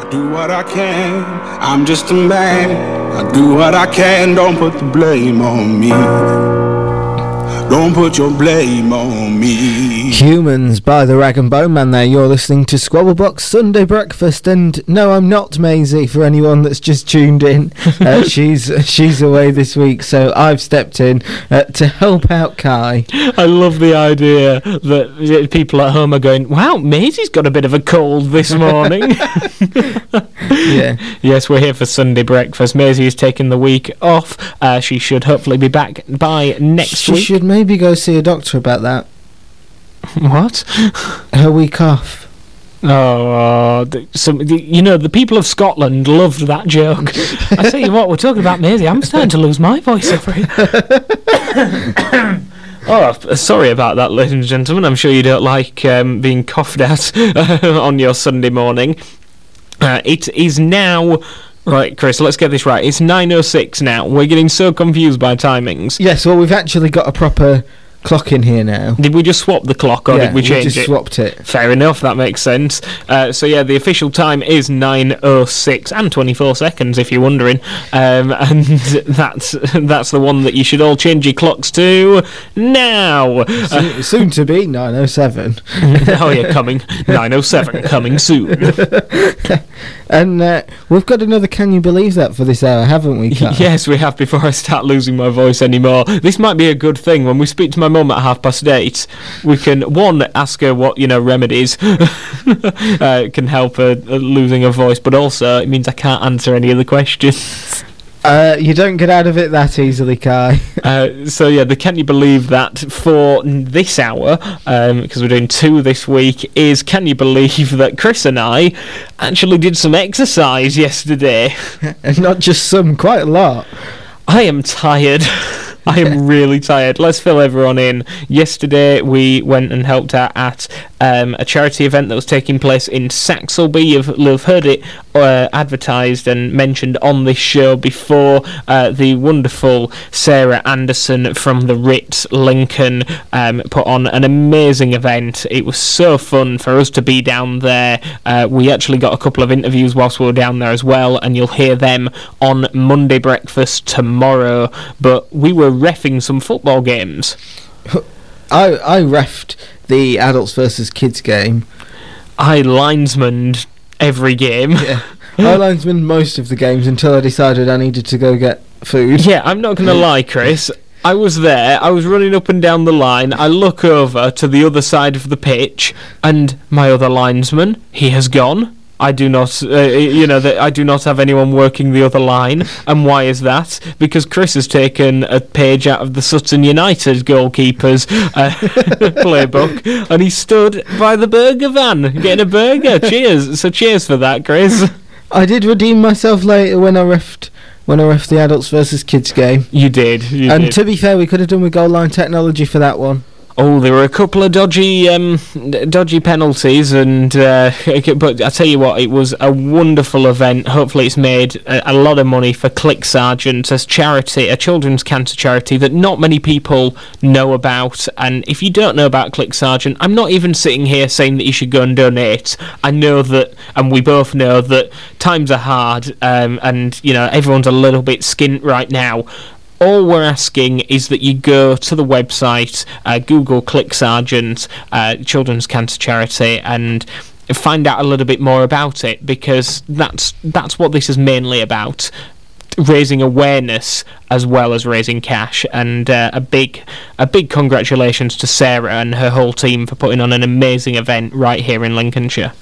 do what I can. I'm just a man. I do what I can. Don't put the blame on me. Don't put your blame on me. Humans by the Rag and Bone Man there. You're listening to Squabblebox Sunday Breakfast, and no, I'm not Maisie, for anyone that's just tuned in. Uh, she's she's away this week, so I've stepped in uh, to help out Kai. I love the idea that people at home are going, wow, Maisie's got a bit of a cold this morning. Yeah. Yes, we're here for Sunday Breakfast. Maisie is taking the week off. Uh, she should hopefully be back by next she week. She should maybe go see a doctor about that. What? Her week off. Oh, the, some, the, you know, the people of Scotland loved that joke. I tell you what, we're talking about Maisie. I'm starting to lose my voice over here. Oh, sorry about that, ladies and gentlemen. I'm sure you don't like um, being coughed at uh, on your Sunday morning. Uh, it is now... Right, Chris, let's get this right. It's nine oh six now. We're getting so confused by timings. Yes, well, we've actually got a proper clock in here now. Did we just swap the clock, or yeah, did we change we just it? swapped it. Fair enough, that makes sense. Uh, so, yeah, the official time is nine oh six and twenty-four seconds, if you're wondering. Um, and that's that's the one that you should all change your clocks to now. Soon, uh, soon to be nine oh seven. Oh, yeah, coming. nine oh seven, coming soon. And uh, we've got another Can You Believe That for this hour, haven't we, Kat? Yes, we have, before I start losing my voice anymore. This might be a good thing. When we speak to my mum at half past eight, we can, one, ask her what, you know, remedies uh, can help her uh, losing her voice, but also it means I can't answer any of the questions. Uh, you don't get out of it that easily, Kai. uh, so, yeah, the Can You Believe That for this hour, um, because we're doing two this week, is Can You Believe That Chris and I actually did some exercise yesterday? And not just some, quite a lot. I am tired. I am really tired. Let's fill everyone in. Yesterday we went and helped out at um, a charity event that was taking place in Saxelby. You've, you've heard it uh, advertised and mentioned on this show before. Uh, the wonderful Sarah Anderson from the Ritz Lincoln um, put on an amazing event. It was so fun for us to be down there. Uh, we actually got a couple of interviews whilst we were down there as well, and you'll hear them on Monday Breakfast tomorrow. But we were reffing some football games. I I reffed the adults versus kids game. I linesmaned every game. Yeah. I linesmaned most of the games until I decided I needed to go get food. Yeah, I'm not going to lie, Chris. I was there, I was running up and down the line, I look over to the other side of the pitch, and my other linesman, he has gone. I do not, uh, you know, that I do not have anyone working the other line. And why is that? Because Chris has taken a page out of the Sutton United goalkeeper's uh, playbook, and he stood by the burger van getting a burger. Cheers! So cheers for that, Chris. I did redeem myself later when I refed when I refed the adults versus kids game. You did. You and did. To be fair, we could have done with goal line technology for that one. Oh, there were a couple of dodgy, um, dodgy penalties, and uh, but I tell you what, it was a wonderful event. Hopefully, it's made a, a lot of money for Click Sergeant, a charity, a children's cancer charity that not many people know about. And if you don't know about Click Sergeant, I'm not even sitting here saying that you should go and donate. I know that, and we both know that times are hard, um, and you know everyone's a little bit skint right now. All we're asking is that you go to the website, uh, Google Click Sergeant, uh, Children's Cancer Charity, and find out a little bit more about it, because that's that's what this is mainly about, raising awareness as well as raising cash. And uh, a big a big congratulations to Sarah and her whole team for putting on an amazing event right here in Lincolnshire.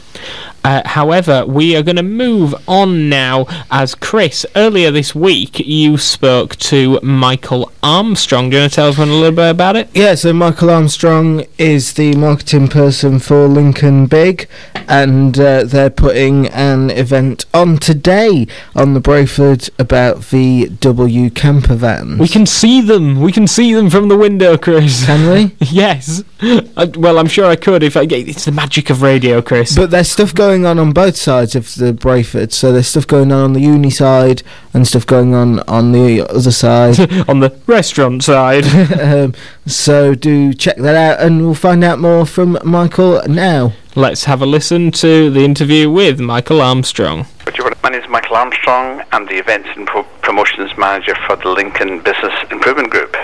Uh, however, we are going to move on now, as Chris, earlier this week, you spoke to Michael Armstrong. Do you want to tell us a little bit about it? Yeah, so Michael Armstrong is the marketing person for Lincoln Big, and uh, they're putting an event on today on the Brayford about V W camper vans. We can see them. We can see them from the window, Chris. Can we? Yes. Uh, well, I'm sure I could if I get... It's the magic of radio, Chris. But there's stuff going on on both sides of the Brayford, so there's stuff going on on the uni side and stuff going on on the other side. On the restaurant side. um, so do check that out, and we'll find out more from Michael now. Let's have a listen to the interview with Michael Armstrong. My name is Michael Armstrong. I'm the Events and Pro- Promotions Manager for the Lincoln Business Improvement Group.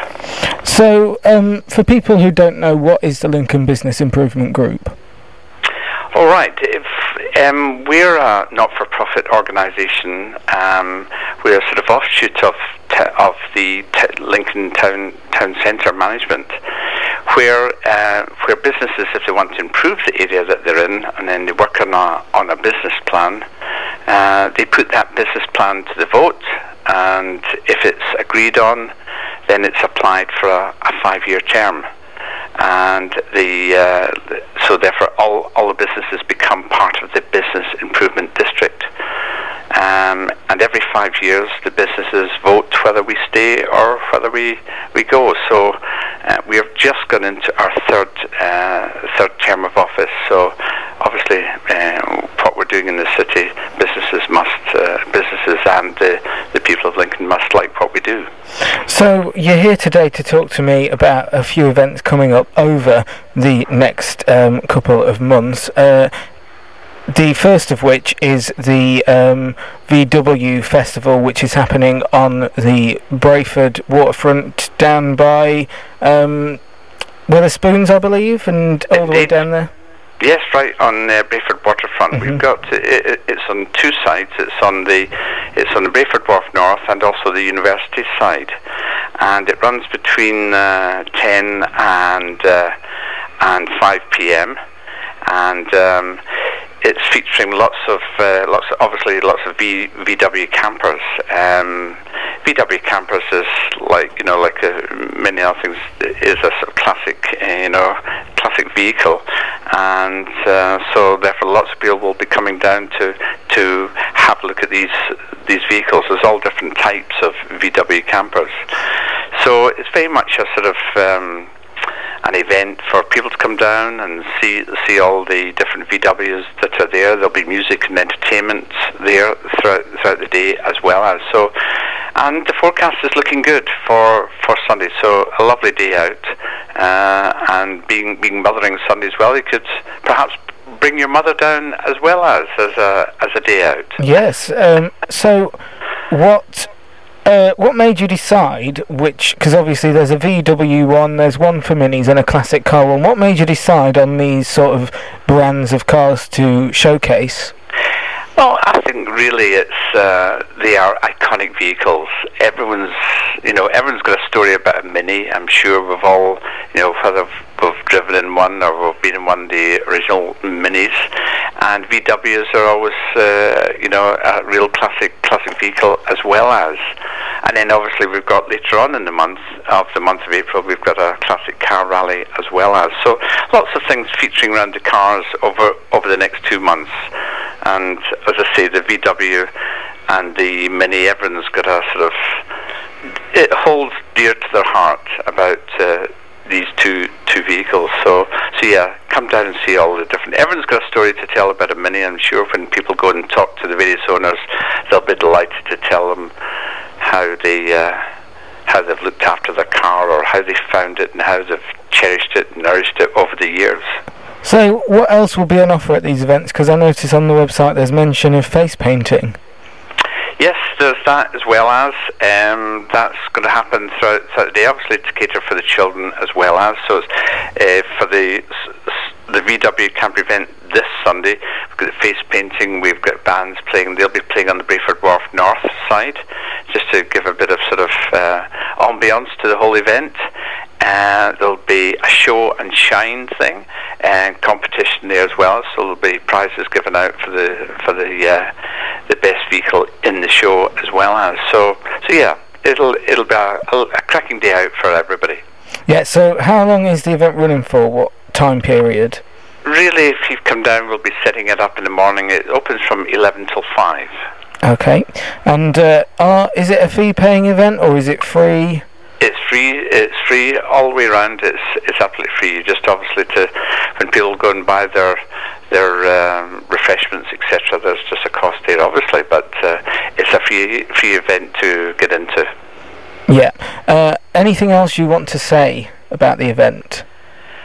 So, um, for people who don't know, what is the Lincoln Business Improvement Group? All right. If, um, we're a not-for-profit organisation. Um, we're a sort of offshoot of te- of the te- Lincoln Town Town Centre Management, where uh, where businesses, if they want to improve the area that they're in, and then they work on a on a business plan, uh, they put that business plan to the vote, and if it's agreed on, then it's applied for a, a five-year term. And the uh, so therefore all, all the businesses become part of the Business Improvement District. Um, and every five years the businesses vote whether we stay or whether we, we go. So uh, we have just gone into our third uh, third term of office. So obviously uh, what we're doing in the city, businesses must, uh, businesses and the, the people of Lincoln must like what we do. So you're here today to talk to me about a few events coming up over the next um, couple of months. Uh, the first of which is the um, V W Festival, which is happening on the Brayford waterfront down by um, Wetherspoons, I believe, and all the way down there. Yes, right on uh, Brayford waterfront. Mm-hmm. We've got it, it, it's on two sides. It's on the it's on the Brayford Wharf North and also the university side, and it runs between uh, ten and uh, and five p m and um, it's featuring lots of uh, lots of, obviously lots of v, VW campers. Um, V W campers is like you know like uh, many other things is a sort of classic uh, you know classic vehicle, and uh, so therefore lots of people will be coming down to to have a look at these these vehicles. There's all different types of V W campers, so it's very much a sort of um, an event for people to come down and see see all the different V Ws that are there. There'll be music and entertainment there throughout, throughout the day as well as so. And the forecast is looking good for, for Sunday, so a lovely day out. Uh, and being being Mothering Sunday as well, you could perhaps bring your mother down as well as as a as a day out. Yes. Um, so, what uh, what made you decide which? Because obviously there's a V W one, there's one for minis, and a classic car one. What made you decide on these sort of brands of cars to showcase? Well, I think really it's uh, they are iconic vehicles. Everyone's, you know, everyone's got a story about a Mini. I'm sure we've all, you know, whether we've driven in one or we've been in one of the original Minis. And V Ws are always, uh, you know, a real classic classic vehicle as well as. And then obviously we've got later on in the month of the month of April, we've got a classic car rally as well as. So lots of things featuring around the cars over over the next two months. And as I say, the V W and the Mini, everyone's got a sort of, it holds dear to their heart about uh, these two two vehicles. So, so yeah, come down and see all the different, everyone's got a story to tell about a Mini. I'm sure when people go and talk to the various owners, they'll be delighted to tell them how they uh, how they've looked after their car or how they found it and how they've cherished it and nourished it over the years. So what else will be on offer at these events? Because I notice on the website there's mention of face painting. Yes, there's that as well as. Um, that's going to happen throughout, throughout the day, obviously to cater for the children as well as. So it's, uh, for the the V W Camp event this Sunday, we've got the face painting, we've got bands playing, they'll be playing on the Brayford Wharf North side, just to give a bit of sort of uh, ambience to the whole event. Uh, there'll be a show and shine thing and competition there as well, so there'll be prizes given out for the for the uh, the best vehicle in the show as well as. So so yeah, it'll it'll be a, a cracking day out for everybody. Yeah. So how long is the event running for? What time period? Really, if you come down, we'll be setting it up in the morning. It opens from eleven till five. Okay. And uh, are, is it a fee-paying event or is it free? It's free. It's free all the way around. It's it's absolutely free. You just obviously to when people go and buy their their um, refreshments, et cetera. There's just a cost there, obviously, but uh, it's a free free event to get into. Yeah. Uh, anything else you want to say about the event?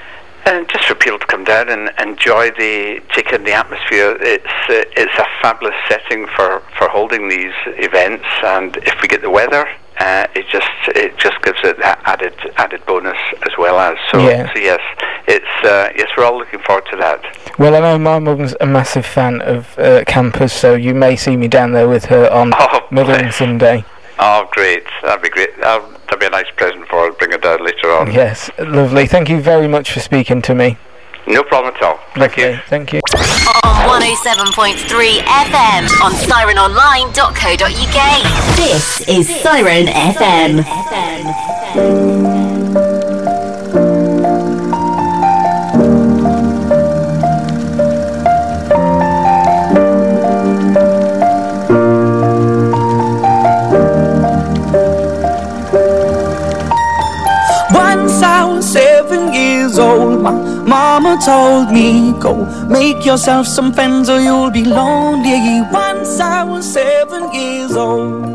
And just for people to come down and enjoy the, take in the atmosphere. It's uh, it's a fabulous setting for, for holding these events, and if we get the weather, uh, it just it just gives it that added added bonus as well as. So, Yeah. so yes, it's uh, yes, we're all looking forward to that. Well, I know my mum's a massive fan of uh, campers, so you may see me down there with her on Oh, Mothering bless. Sunday. Oh, great! That'd be great. That'll, that'd be a nice present for her. Bring her down later on. Yes, lovely. Thank you very much for speaking to me. No problem at all. Thank Lovely. you. Thank you. On one oh seven point three F M on siren online dot co dot U K. This is Siren F M. Once I was seven years old, my mama told me, go make yourself some friends or you'll be lonely. Once I was seven years old.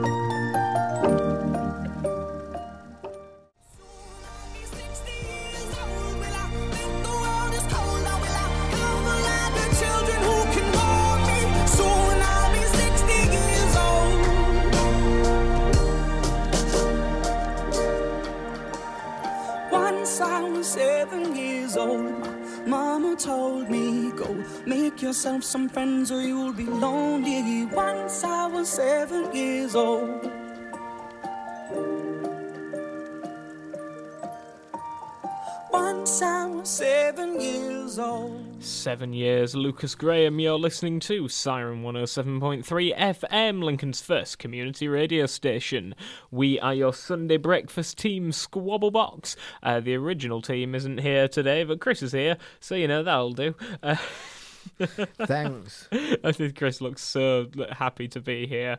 Once I was seven years old, my mama told me, go make yourself some friends or you'll be lonely. Once I was seven years old. Once I was seven years old. Seven years, Lucas Graham, you're listening to Siren one oh seven point three F M, Lincoln's first community radio station. We are your Sunday breakfast team, Squabblebox. Uh, the original team isn't here today, but Chris is here, so you know, that'll do. Uh, Thanks. I think Chris looks so happy to be here.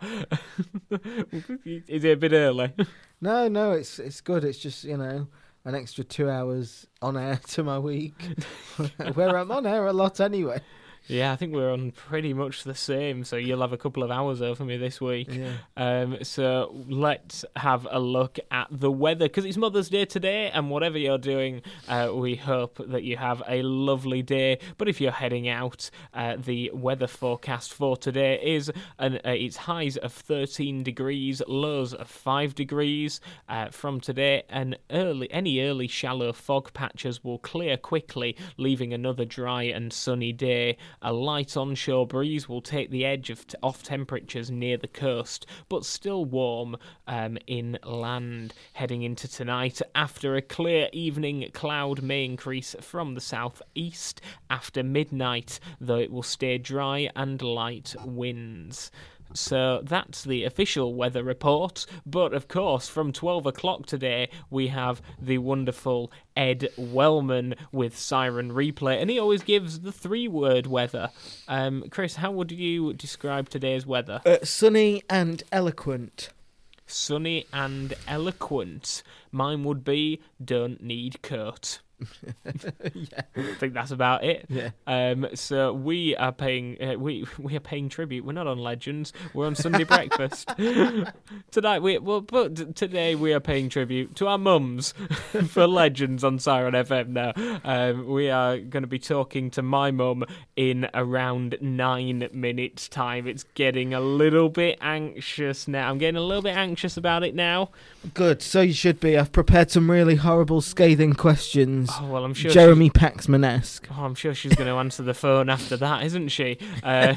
Is it a bit early? No, no, it's it's good. It's just, you know, an extra two hours on air to my week, where I'm on air a lot anyway. Yeah, I think we're on pretty much the same, so you'll have a couple of hours over me this week. Yeah. Um, so let's have a look at the weather, because it's Mother's Day today, and whatever you're doing, uh, we hope that you have a lovely day. But if you're heading out, uh, the weather forecast for today is an, uh, it's highs of thirteen degrees, lows of five degrees. Uh, from today, and early any early shallow fog patches will clear quickly, leaving another dry and sunny day. A light onshore breeze will take the edge of t- off temperatures near the coast, but still warm um, inland. Heading into tonight, after a clear evening, cloud may increase from the southeast after midnight, though it will stay dry and light winds. So that's the official weather report. But of course, from twelve o'clock today, we have the wonderful Ed Wellman with Siren Replay, and he always gives the three-word weather. Um, Chris, how would you describe today's weather? Uh, sunny and eloquent. Sunny and eloquent. Mine would be don't need coat. Yeah. I think that's about it. Yeah. Um. So we are paying. Uh, we we are paying tribute. We're not on Legends. We're on Sunday Breakfast tonight. We well, but today we are paying tribute to our mums for Legends on Siren F M. Now, um, we are going to be talking to my mum in around nine minutes' time. It's getting a little bit anxious now. I'm getting a little bit anxious about it now. Good. So you should be. I've prepared some really horrible, scathing questions. Oh, well, I'm sure Jeremy Paxman-esque. Oh, I'm sure she's going to answer the phone after that, isn't she? Uh,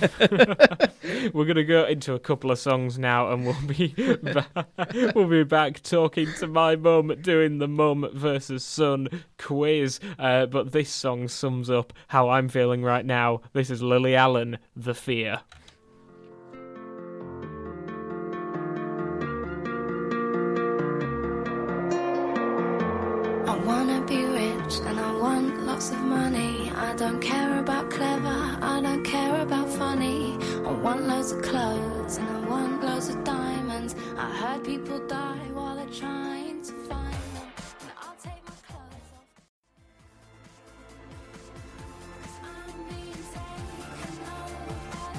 we're going to go into a couple of songs now, and we'll be back, we'll be back talking to my mum, doing the mum versus son quiz. Uh, but this song sums up how I'm feeling right now. This is Lily Allen, The Fear. I wanna be rich and I want lots of money. I don't care about clever, I don't care about funny. I want loads of clothes and I want loads of diamonds. I heard people die while they're trying to find them. And I'll take my clothes off. 'Cause I'm being taken over by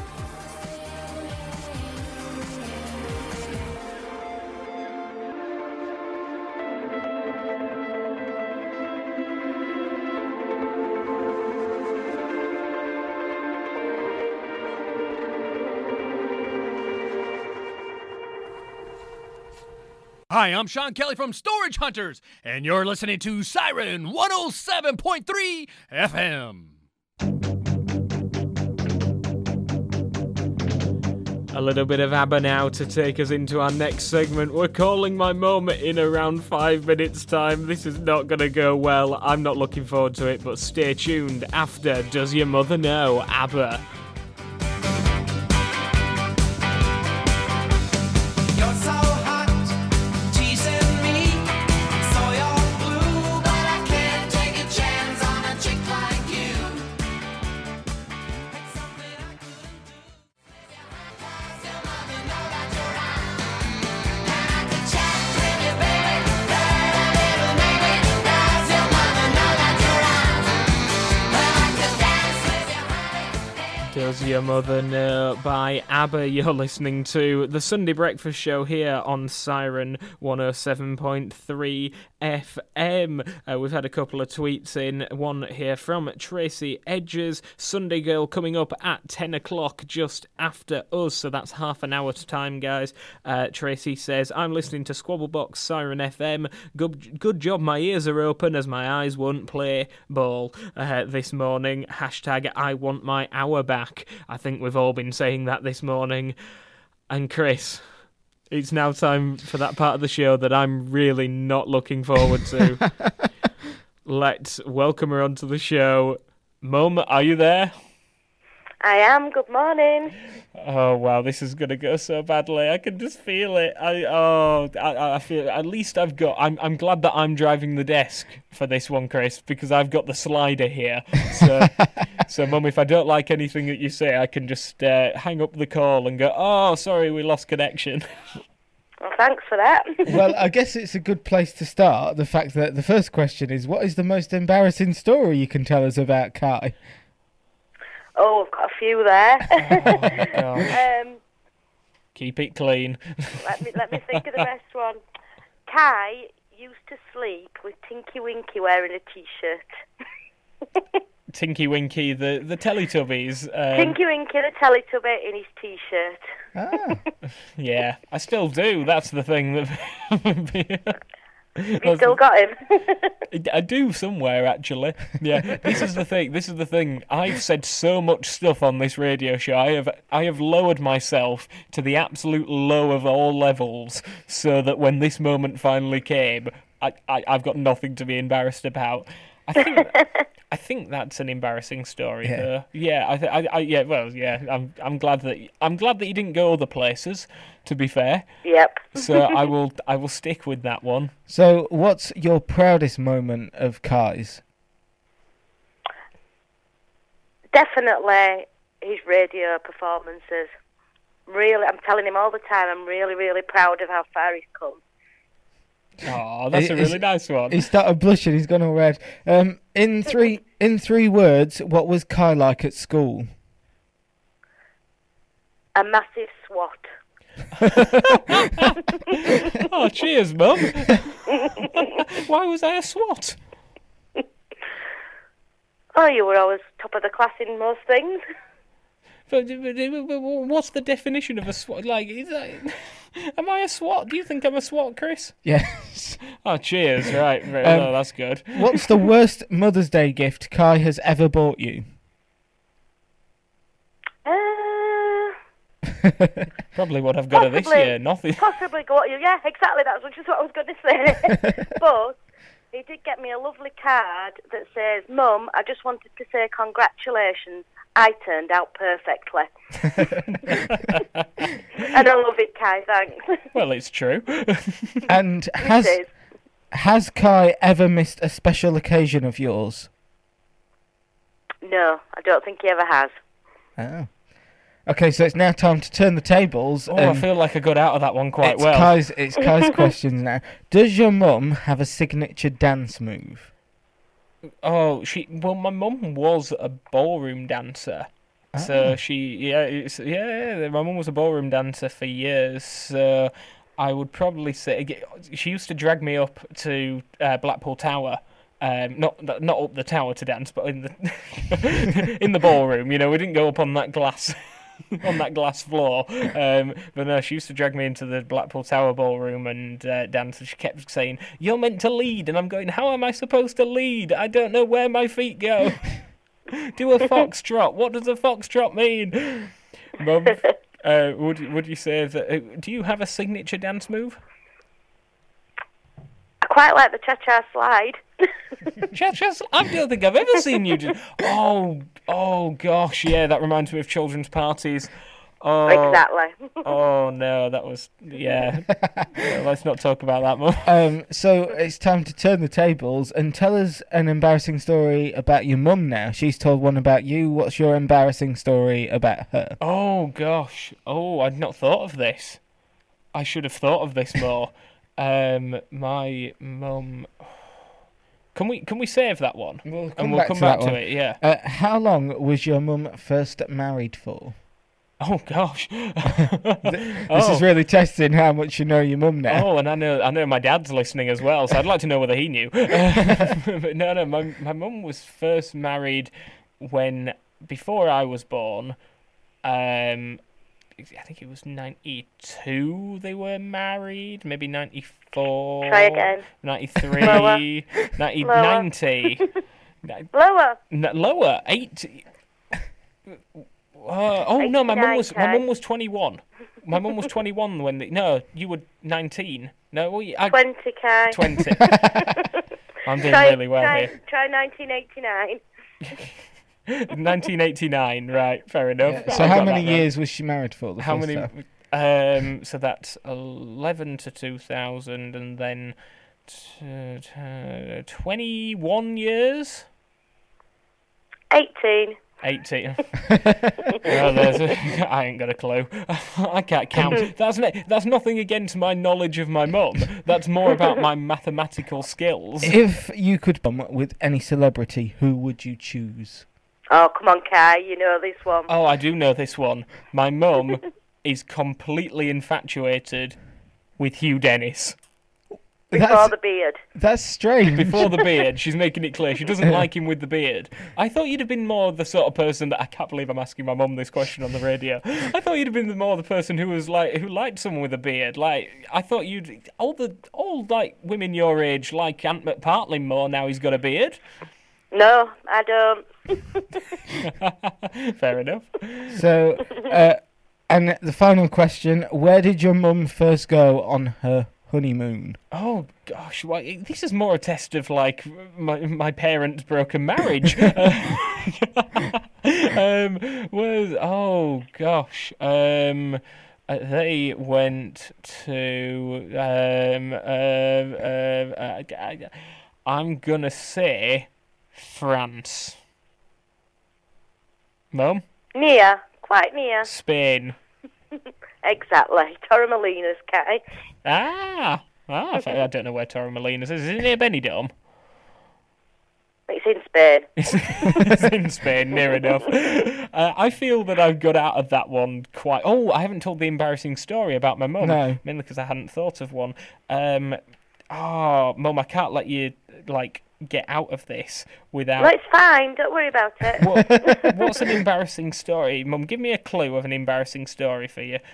the fear. Hi, I'm Sean Kelly from Storage Hunters, and you're listening to Siren one oh seven point three F M. A little bit of ABBA now to take us into our next segment. We're calling my mum in around five minutes' time. This is not going to go well. I'm not looking forward to it, but stay tuned after Does Your Mother Know? ABBA. You're so hot, teasing me. So you're blue, but I can't take a chance on a chick like you. It's something I couldn't do. Cause your mother know that you're right. And I can chat with you, baby. Learn a little maybe. Cause your mother know that you're right. Well, I can dance with you, honey. Does Your Mother Know? By ABBA. You're listening to the Sunday Breakfast Show here on Siren one oh seven point three F M. Uh, we've had a couple of tweets in. One here from Tracy Edges. Sunday Girl coming up at ten o'clock just after us, so that's half an hour's time, guys. Uh, Tracy says, I'm listening to Squabblebox Siren F M. Good, good job my ears are open as my eyes won't play ball uh, this morning. Hashtag I want my hour back. I think we've all been saying that this morning. And Chris, it's now time for that part of the show that I'm really not looking forward to. Let's welcome her onto the show. Mum, are you there? I am. Good morning. Oh wow, this is gonna go so badly. I can just feel it. I oh, I, I feel. At least I've got. I'm I'm glad that I'm driving the desk for this one, Chris, because I've got the slider here. So, so Mum, if I don't like anything that you say, I can just uh, hang up the call and go, oh, sorry, we lost connection. Well, thanks for that. Well, I guess it's a good place to start. The fact that the first question is, what is the most embarrassing story you can tell us about Kai? Oh, I've got a few there. Oh my gosh. um, Keep it clean. let me let me think of the best one. Kai used to sleep with Tinky Winky wearing a t-shirt. Tinky Winky, the the Teletubbies. Um, Tinky Winky, the Teletubby, in his t-shirt. Ah. Yeah, I still do. That's the thing that. You still got him? I do somewhere, actually. Yeah, this is the thing. This is the thing. I've said so much stuff on this radio show. I have, I have lowered myself to the absolute low of all levels, so that when this moment finally came, I, I I've got nothing to be embarrassed about. I think. I think that's an embarrassing story, Yeah. though. Yeah, I, th- I, I, yeah, well, yeah. I'm, I'm glad that I'm glad that you didn't go other places. To be fair. Yep. So I will, I will stick with that one. So, what's your proudest moment of Kai's? Definitely his radio performances. Really, I'm telling him all the time, I'm really, really proud of how far he's come. Oh, that's a Is- really nice one. He started blushing. He's gone all red. Um, in three in three words, what was Kai like at school? A massive swat. Oh, cheers, Mum. Why was I a swat? Oh, you were always top of the class in most things. But, but, but what's the definition of a swat? Like, is that, am I a swat? Do you think I'm a swat, Chris? Yes. Oh, cheers. Right. right. Um, oh, that's good. What's the worst Mother's Day gift Kai has ever bought you? Uh, Probably what I've got of this Possibly. year. Nothing. possibly got you. Yeah, exactly. That's just what I was going to say. But he did get me a lovely card that says, Mum, I just wanted to say congratulations. I turned out perfectly. And I love it, Kai, thanks. Well, it's true. And has It is. has Kai ever missed a special occasion of yours? No, I don't think he ever has. Oh. Okay, so it's now time to turn the tables. Oh, I feel like I got out of that one quite it's well. Kai's, it's Kai's questions now. Does your mum have a signature dance move? Oh, she. Well, my mum was a ballroom dancer, Ah. so she. Yeah, it's, yeah. My mum was a ballroom dancer for years. So I would probably say she used to drag me up to uh, Blackpool Tower. Um, not not up the tower to dance, but in the in the ballroom. You know, we didn't go up on that glass on that glass floor. Um, but no, she used to drag me into the Blackpool Tower Ballroom and uh, dance, and she kept saying, "You're meant to lead," and I'm going, "How am I supposed to lead? I don't know where my feet go." Do a foxtrot. What does a foxtrot mean? Mum, uh, would would you say that? Uh, do you have a signature dance move? I quite like the cha-cha slide. Cha-cha slide? I don't think I've ever seen you just... Oh, oh gosh, yeah, that reminds me of children's parties. Oh, Exactly. Oh, no, that was... Yeah. Yeah, let's not talk about that more. Um, so it's time to turn the tables and tell us an embarrassing story about your mum now. She's told one about you. What's your embarrassing story about her? Oh, gosh. Oh, I'd not thought of this. I should have thought of this more. um, my mum... Can we can we save that one? We'll and we'll back come to back that to one. it, yeah. Uh, how long was your mum first married for? Oh gosh. This Oh. is really testing how much you know your mum now. Oh, and I know I know my dad's listening as well, so I'd like to know whether he knew. But no, no, my my mum was first married when before I was born. Um, I think it was ninety-two they were married, maybe ninety-four. Try again. ninety-three. Lower. ninety, Lower. ninety. Lower. No, lower. eighty. Uh, oh no, my mum was my eighty-nine, mum was twenty-one. My mum was twenty-one when the, no, you were nineteen. No, well, I, twenty, Kai. twenty. I'm doing try, really well try, here. Try nineteen eighty-nine. nineteen eighty-nine, right? Fair enough. Yeah, so I've how got many that then. years was she married for? The How first many? time? Um, so that's eleven to two thousand, and then t- t- twenty-one years. eighteen. eighteen. Well, there's a, I ain't got a clue. I can't count. That's no, that's nothing against my knowledge of my mum. That's more about my mathematical skills. If you could bum with any celebrity, who would you choose? Oh, come on, Kai. You know this one. Oh, I do know this one. My mum is completely infatuated with Hugh Dennis. Before That's- the beard. That's strange. Before the beard, she's making it clear she doesn't like him with the beard. I thought you'd have been more the sort of person that I can't believe I'm asking my mum this question on the radio. I thought you'd have been more the person who was like who liked someone with a beard. Like I thought you'd all the all like women your age like Ant McPartlin more now he's got a beard. No, I don't. Fair enough. So, uh, and the final question: where did your mum first go on her honeymoon? Oh gosh, well, this is more a test of like my my parents' broken marriage. um, was oh gosh, um, uh, they went to um, uh, uh, uh, uh, I'm gonna say France. Mum? Near. Quite near. Spain. Exactly. Torremolinos, Kai. Ah, ah, I I don't know where Torremolinos is. Is it near Benidorm? It's in Spain. It's in Spain, near enough. Uh, I feel that I've got out of that one quite... Oh, I haven't told the embarrassing story about my mum. No. Mainly because I hadn't thought of one. Um, oh, Mum, I can't let you, like, get out of this without... No, it's fine. Don't worry about it. What, what's an embarrassing story? Mum, give me a clue of an embarrassing story for you.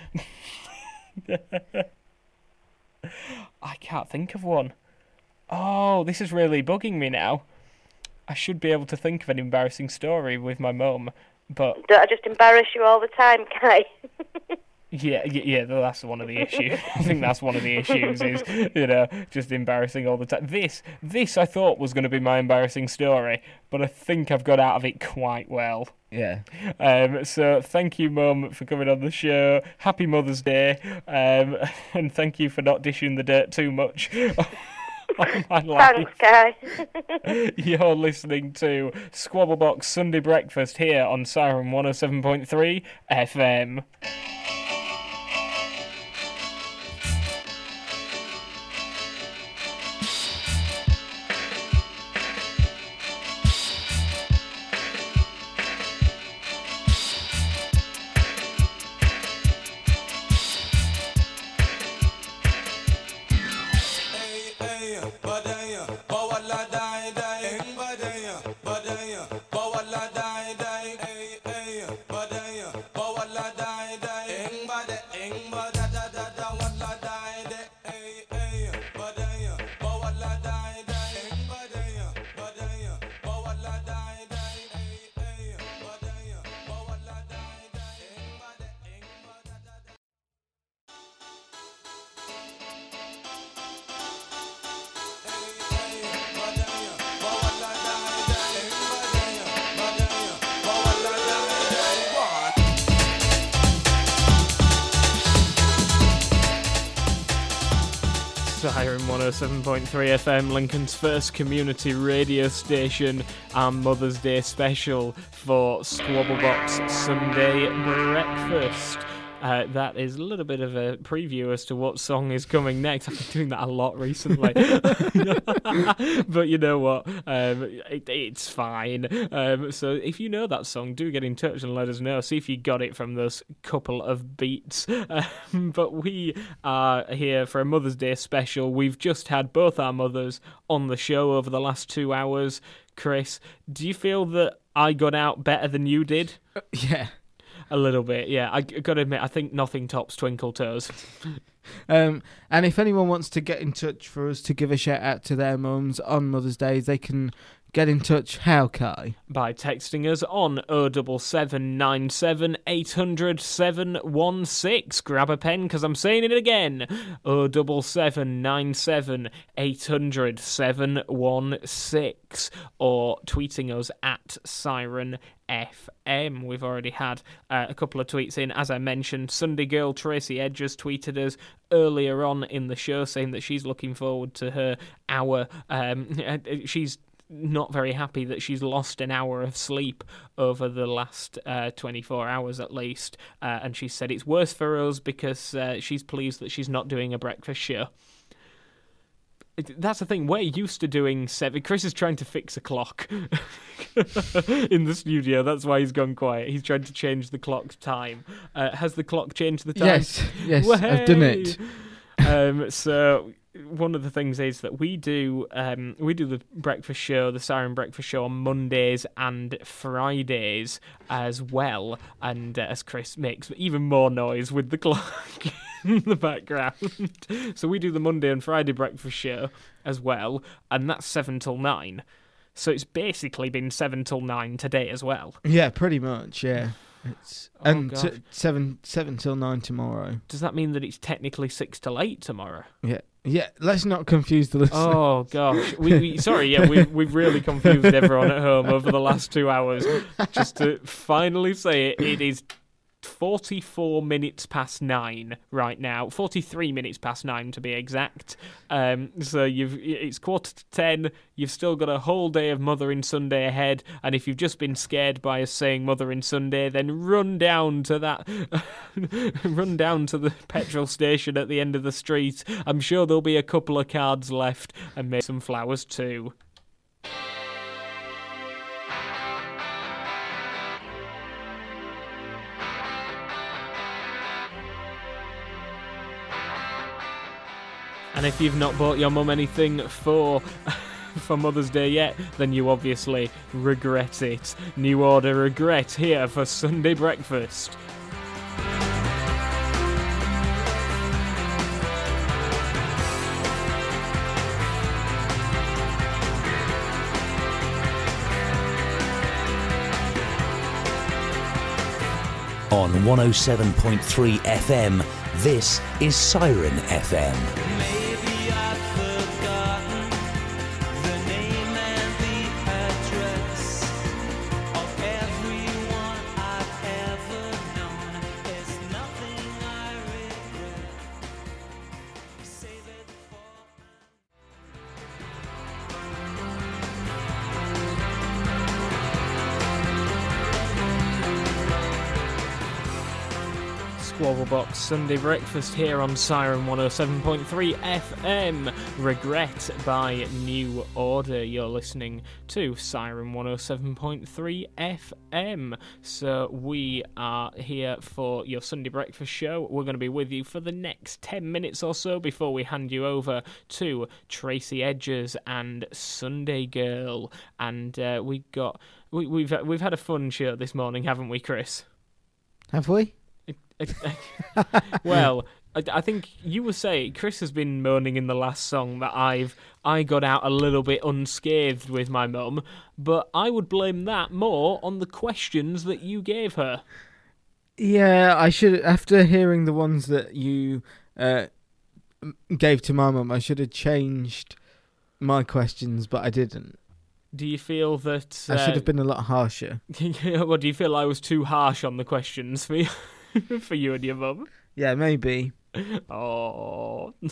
I can't think of one. Oh, this is really bugging me now. I should be able to think of an embarrassing story with my mum, but Don't I just embarrass you all the time, Kai? yeah, yeah, yeah, that's one of the issues. I think that's one of the issues is, you know, just embarrassing all the time. This, this I thought was going to be my embarrassing story, but I think I've got out of it quite well. Yeah. Um, so thank you, Mum, for coming on the show. Happy Mother's Day, um, and thank you for not dishing the dirt too much. On my life. Thanks, Kai. You're listening to Squabblebox Sunday Breakfast here on Siren one oh seven point three F M. Badaya, bawala die die, ay ay, badaya, bawala die. Siren one oh seven point three F M, Lincoln's first community radio station, our Mother's Day special for Squabblebox Sunday Breakfast. Uh, that is a little bit of a preview as to what song is coming next. I've been doing that a lot recently. But you know what? Um, it, it's fine. Um, so if you know that song, do get in touch and let us know. See if you got it from those couple of beats. Um, but we are here for a Mother's Day special. We've just had both our mothers on the show over the last two hours. Chris, do you feel that I got out better than you did? Uh, yeah. A little bit, yeah. I got to admit, I think nothing tops Twinkle Toes. um, and if anyone wants to get in touch for us to give a shout out to their mums on Mother's Day, they can get in touch. How, Kai? By texting us on oh seven seven nine seven eight hundred seven one six. Grab a pen, because I'm saying it again. oh seven seven nine seven eight hundred seven one six. Or tweeting us at Siren F M. We've already had uh, a couple of tweets in. As I mentioned, Sunday girl Tracy Edges tweeted us earlier on in the show saying that she's looking forward to her hour. Um, she's not very happy that she's lost an hour of sleep over the last uh, twenty-four hours at least. Uh, and she said it's worse for us because uh, she's pleased that she's not doing a breakfast show. That's the thing, we're used to doing seven. Chris is trying to fix a clock in the studio. That's why he's gone quiet. He's trying to change the clock time. Uh, has the clock changed the time? Yes, yes, Way! I've done it. um, so one of the things is that we do um, we do the breakfast show, the Siren Breakfast Show, on Mondays and Fridays as well. And uh, as Chris makes even more noise with the clock in the background. So we do the Monday and Friday breakfast show as well, and that's seven till nine. So it's basically been seven till nine today as well. Yeah, pretty much, yeah. It's Oh, and gosh. t- seven seven till nine tomorrow. Does that mean that it's technically six till eight tomorrow? Yeah, yeah. Let's not confuse the listeners. Oh gosh, we, we sorry, yeah, we we've really confused everyone at home over the last two hours. Just to finally say it, it is forty-four minutes past nine right now. forty-three minutes past nine to be exact. Um, so you've it's quarter to ten. You've still got a whole day of Mothering Sunday ahead. And if you've just been scared by us saying Mothering Sunday, then run down to that, run down to the petrol station at the end of the street. I'm sure there'll be a couple of cards left, and maybe some flowers too. And if you've not bought your mum anything for for Mother's Day yet, then you obviously regret it. New order regret here for Sunday breakfast. On one oh seven point three F M, this is Siren F M. Squabblebox Sunday Breakfast here on Siren one oh seven point three F M. Regret by New Order. You're listening to Siren one oh seven point three F M. So we are here for your Sunday Breakfast show. We're going to be with you for the next ten minutes or so before we hand you over to Tracy Edges and Sunday Girl. And uh, we got we, we've we've had a fun show this morning, haven't we, Chris? Have we? Well, I, I think you were saying Chris has been moaning in the last song that I've I got out a little bit unscathed with my mum, but I would blame that more on the questions that you gave her. Yeah, I should. After hearing the ones that you uh, gave to my mum, I should have changed my questions, but I didn't. Do you feel that uh, I should have been a lot harsher? What do you feel I was too harsh on the questions for you? For you and your mum? Yeah, maybe. Oh,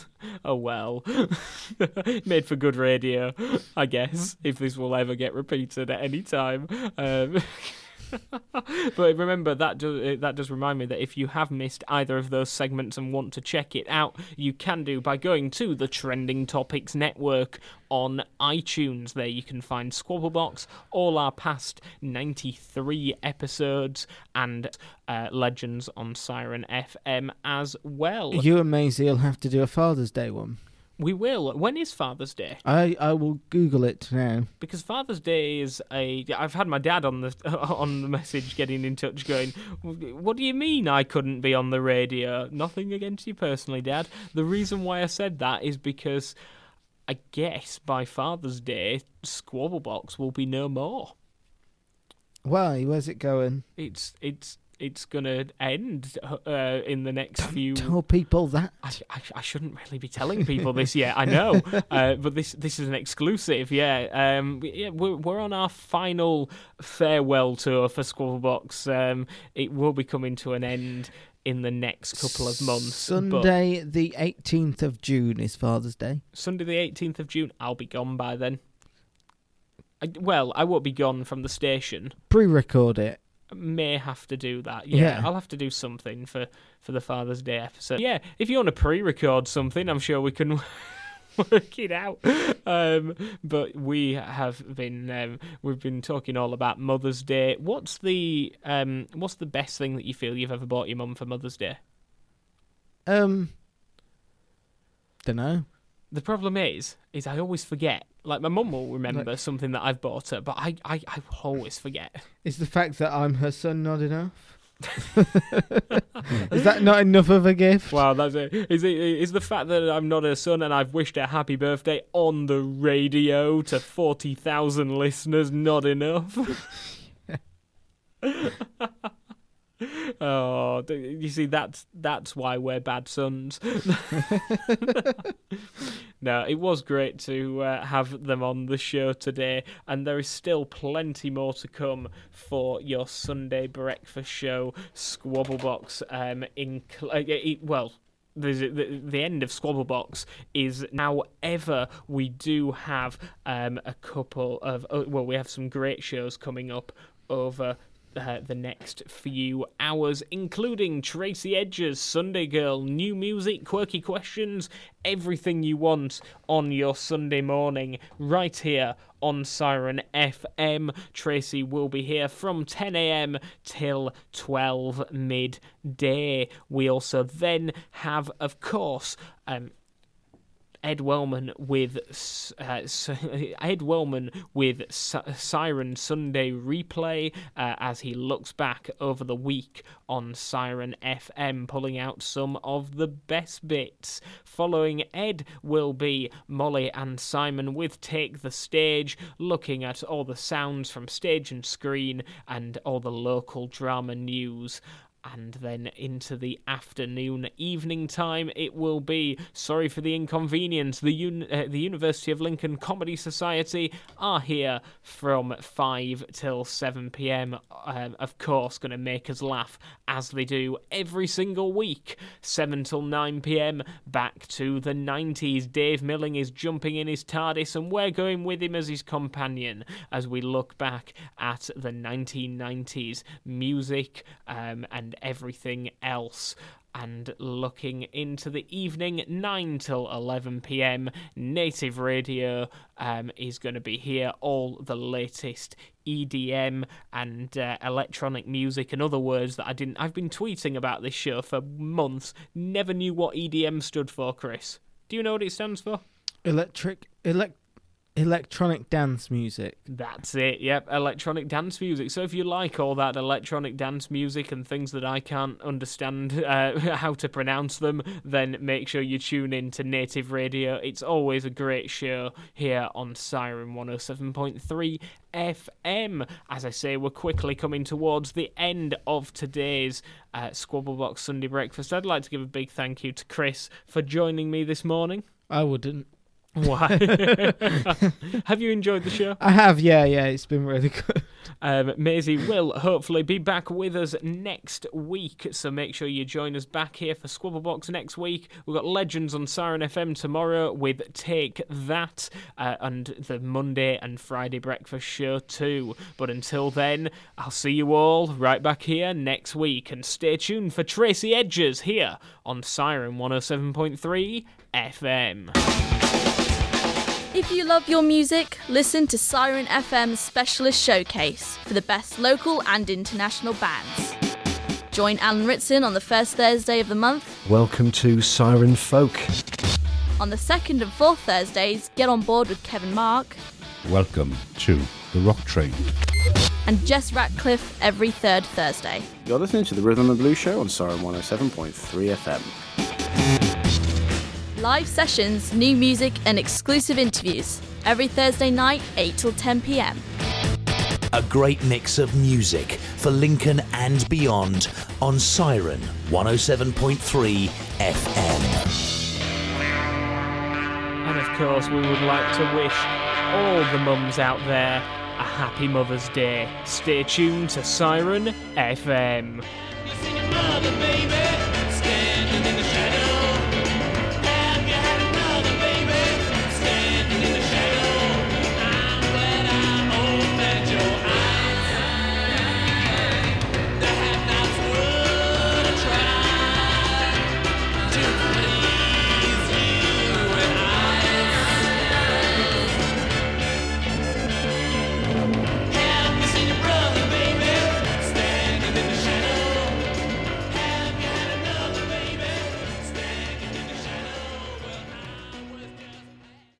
Oh well. Made for good radio, I guess, if this will ever get repeated at any time. Um, but remember, that does, that does remind me that if you have missed either of those segments and want to check it out, you can do by going to the Trending Topics Network on iTunes. There you can find Squabblebox, all our past ninety-three episodes, and uh, Legends on Siren F M as well. You and Maisie will have to do a Father's Day one. We will. When is Father's Day? I, I will Google it now. Because Father's Day is a... I've had my dad on the on the message getting in touch going, what do you mean I couldn't be on the radio? Nothing against you personally, Dad. The reason why I said that is because I guess by Father's Day, Squabblebox will be no more. Why? Where's it going? It's... it's It's going to end uh, in the next Don't few... tell people that. I, I, I shouldn't really be telling people this yet, I know. Uh, but this this is an exclusive, yeah. Um, yeah we're, we're on our final farewell tour for Squabblebox. Um, it will be coming to an end in the next couple of months. Sunday the eighteenth of June is Father's Day. Sunday the eighteenth of June. I'll be gone by then. I, well, I won't be gone from the station. Pre-record it. May have to do that. Yeah, Yeah. I'll have to do something for, for the Father's Day episode. Yeah, if you want to pre-record something, I'm sure we can work it out. Um, but we have been um, we've been talking all about Mother's Day. What's the um what's the best thing that you feel you've ever bought your mum for Mother's Day? Um, don't know. The problem is, is I always forget. Like, my mum will remember Like- something that I've bought her, but I, I, I always forget. Is the fact that I'm her son not enough? Is that not enough of a gift? Wow, that's it. Is it is the fact that I'm not her son and I've wished her happy birthday on the radio to forty thousand listeners not enough? Oh, d- you see, that's that's why we're bad sons. No, it was great to uh, have them on the show today, and there is still plenty more to come for your Sunday breakfast show, Squabblebox. Um, in uh, it, well. The, the the end of Squabblebox is now ever. We do have um, a couple of uh, well, we have some great shows coming up over uh, the next few hours, including Tracy Edge's Sunday Girl, new music, quirky questions, everything you want on your Sunday morning, right here on Siren F M. Tracy will be here from ten a.m. till twelve midday. We also then have, of course, um, Ed Wellman with uh, Ed Wellman with Siren Sunday Replay uh, as he looks back over the week on Siren F M, pulling out some of the best bits. Following Ed will be Molly and Simon with Take the Stage, looking at all the sounds from stage and screen and all the local drama news. And then into the afternoon, evening time, it will be Sorry for the Inconvenience. The Un- uh, the University of Lincoln Comedy Society are here from five till seven p.m. Um, of course, going to make us laugh as they do every single week. seven till nine p.m. back to the nineties. Dave Milling is jumping in his TARDIS, and we're going with him as his companion as we look back at the nineteen nineties music um, and everything else. And looking into the evening, nine till eleven p.m, Native Radio um, is going to be here. All the latest E D M and uh, electronic music and other words that I didn't... I've been tweeting about this show for months. Never knew what E D M stood for, Chris. Do you know what it stands for? Electric... Elect... Electronic dance music. That's it, yep, electronic dance music. So if you like all that electronic dance music and things that I can't understand uh, how to pronounce them, then make sure you tune in to Native Radio. It's always a great show here on Siren one oh seven point three F M. As I say, we're quickly coming towards the end of today's uh, Squabblebox Sunday Breakfast. I'd like to give a big thank you to Chris for joining me this morning. I wouldn't. Why? Have you enjoyed the show? I have, yeah, yeah. It's been really good. Um, Maisie will hopefully be back with us next week, so make sure you join us back here for Squabblebox next week. We've got Legends on Siren F M tomorrow with Take That, uh, and the Monday and Friday breakfast show too. But until then, I'll see you all right back here next week, and stay tuned for Tracy Edges here on Siren one oh seven point three F M. If you love your music, listen to Siren F M's Specialist Showcase for the best local and international bands. Join Alan Ritson on the first Thursday of the month. Welcome to Siren Folk. On the second and fourth Thursdays, get on board with Kevin Mark. Welcome to the Rock Train. And Jess Ratcliffe every third Thursday. You're listening to the Rhythm and Blues Show on Siren one oh seven point three F M. Live sessions, new music and exclusive interviews. Every Thursday night, eight till ten p.m. A great mix of music for Lincoln and beyond on Siren one oh seven point three F M. And of course, we would like to wish all the mums out there a happy Mother's Day. Stay tuned to Siren F M. Mother, baby.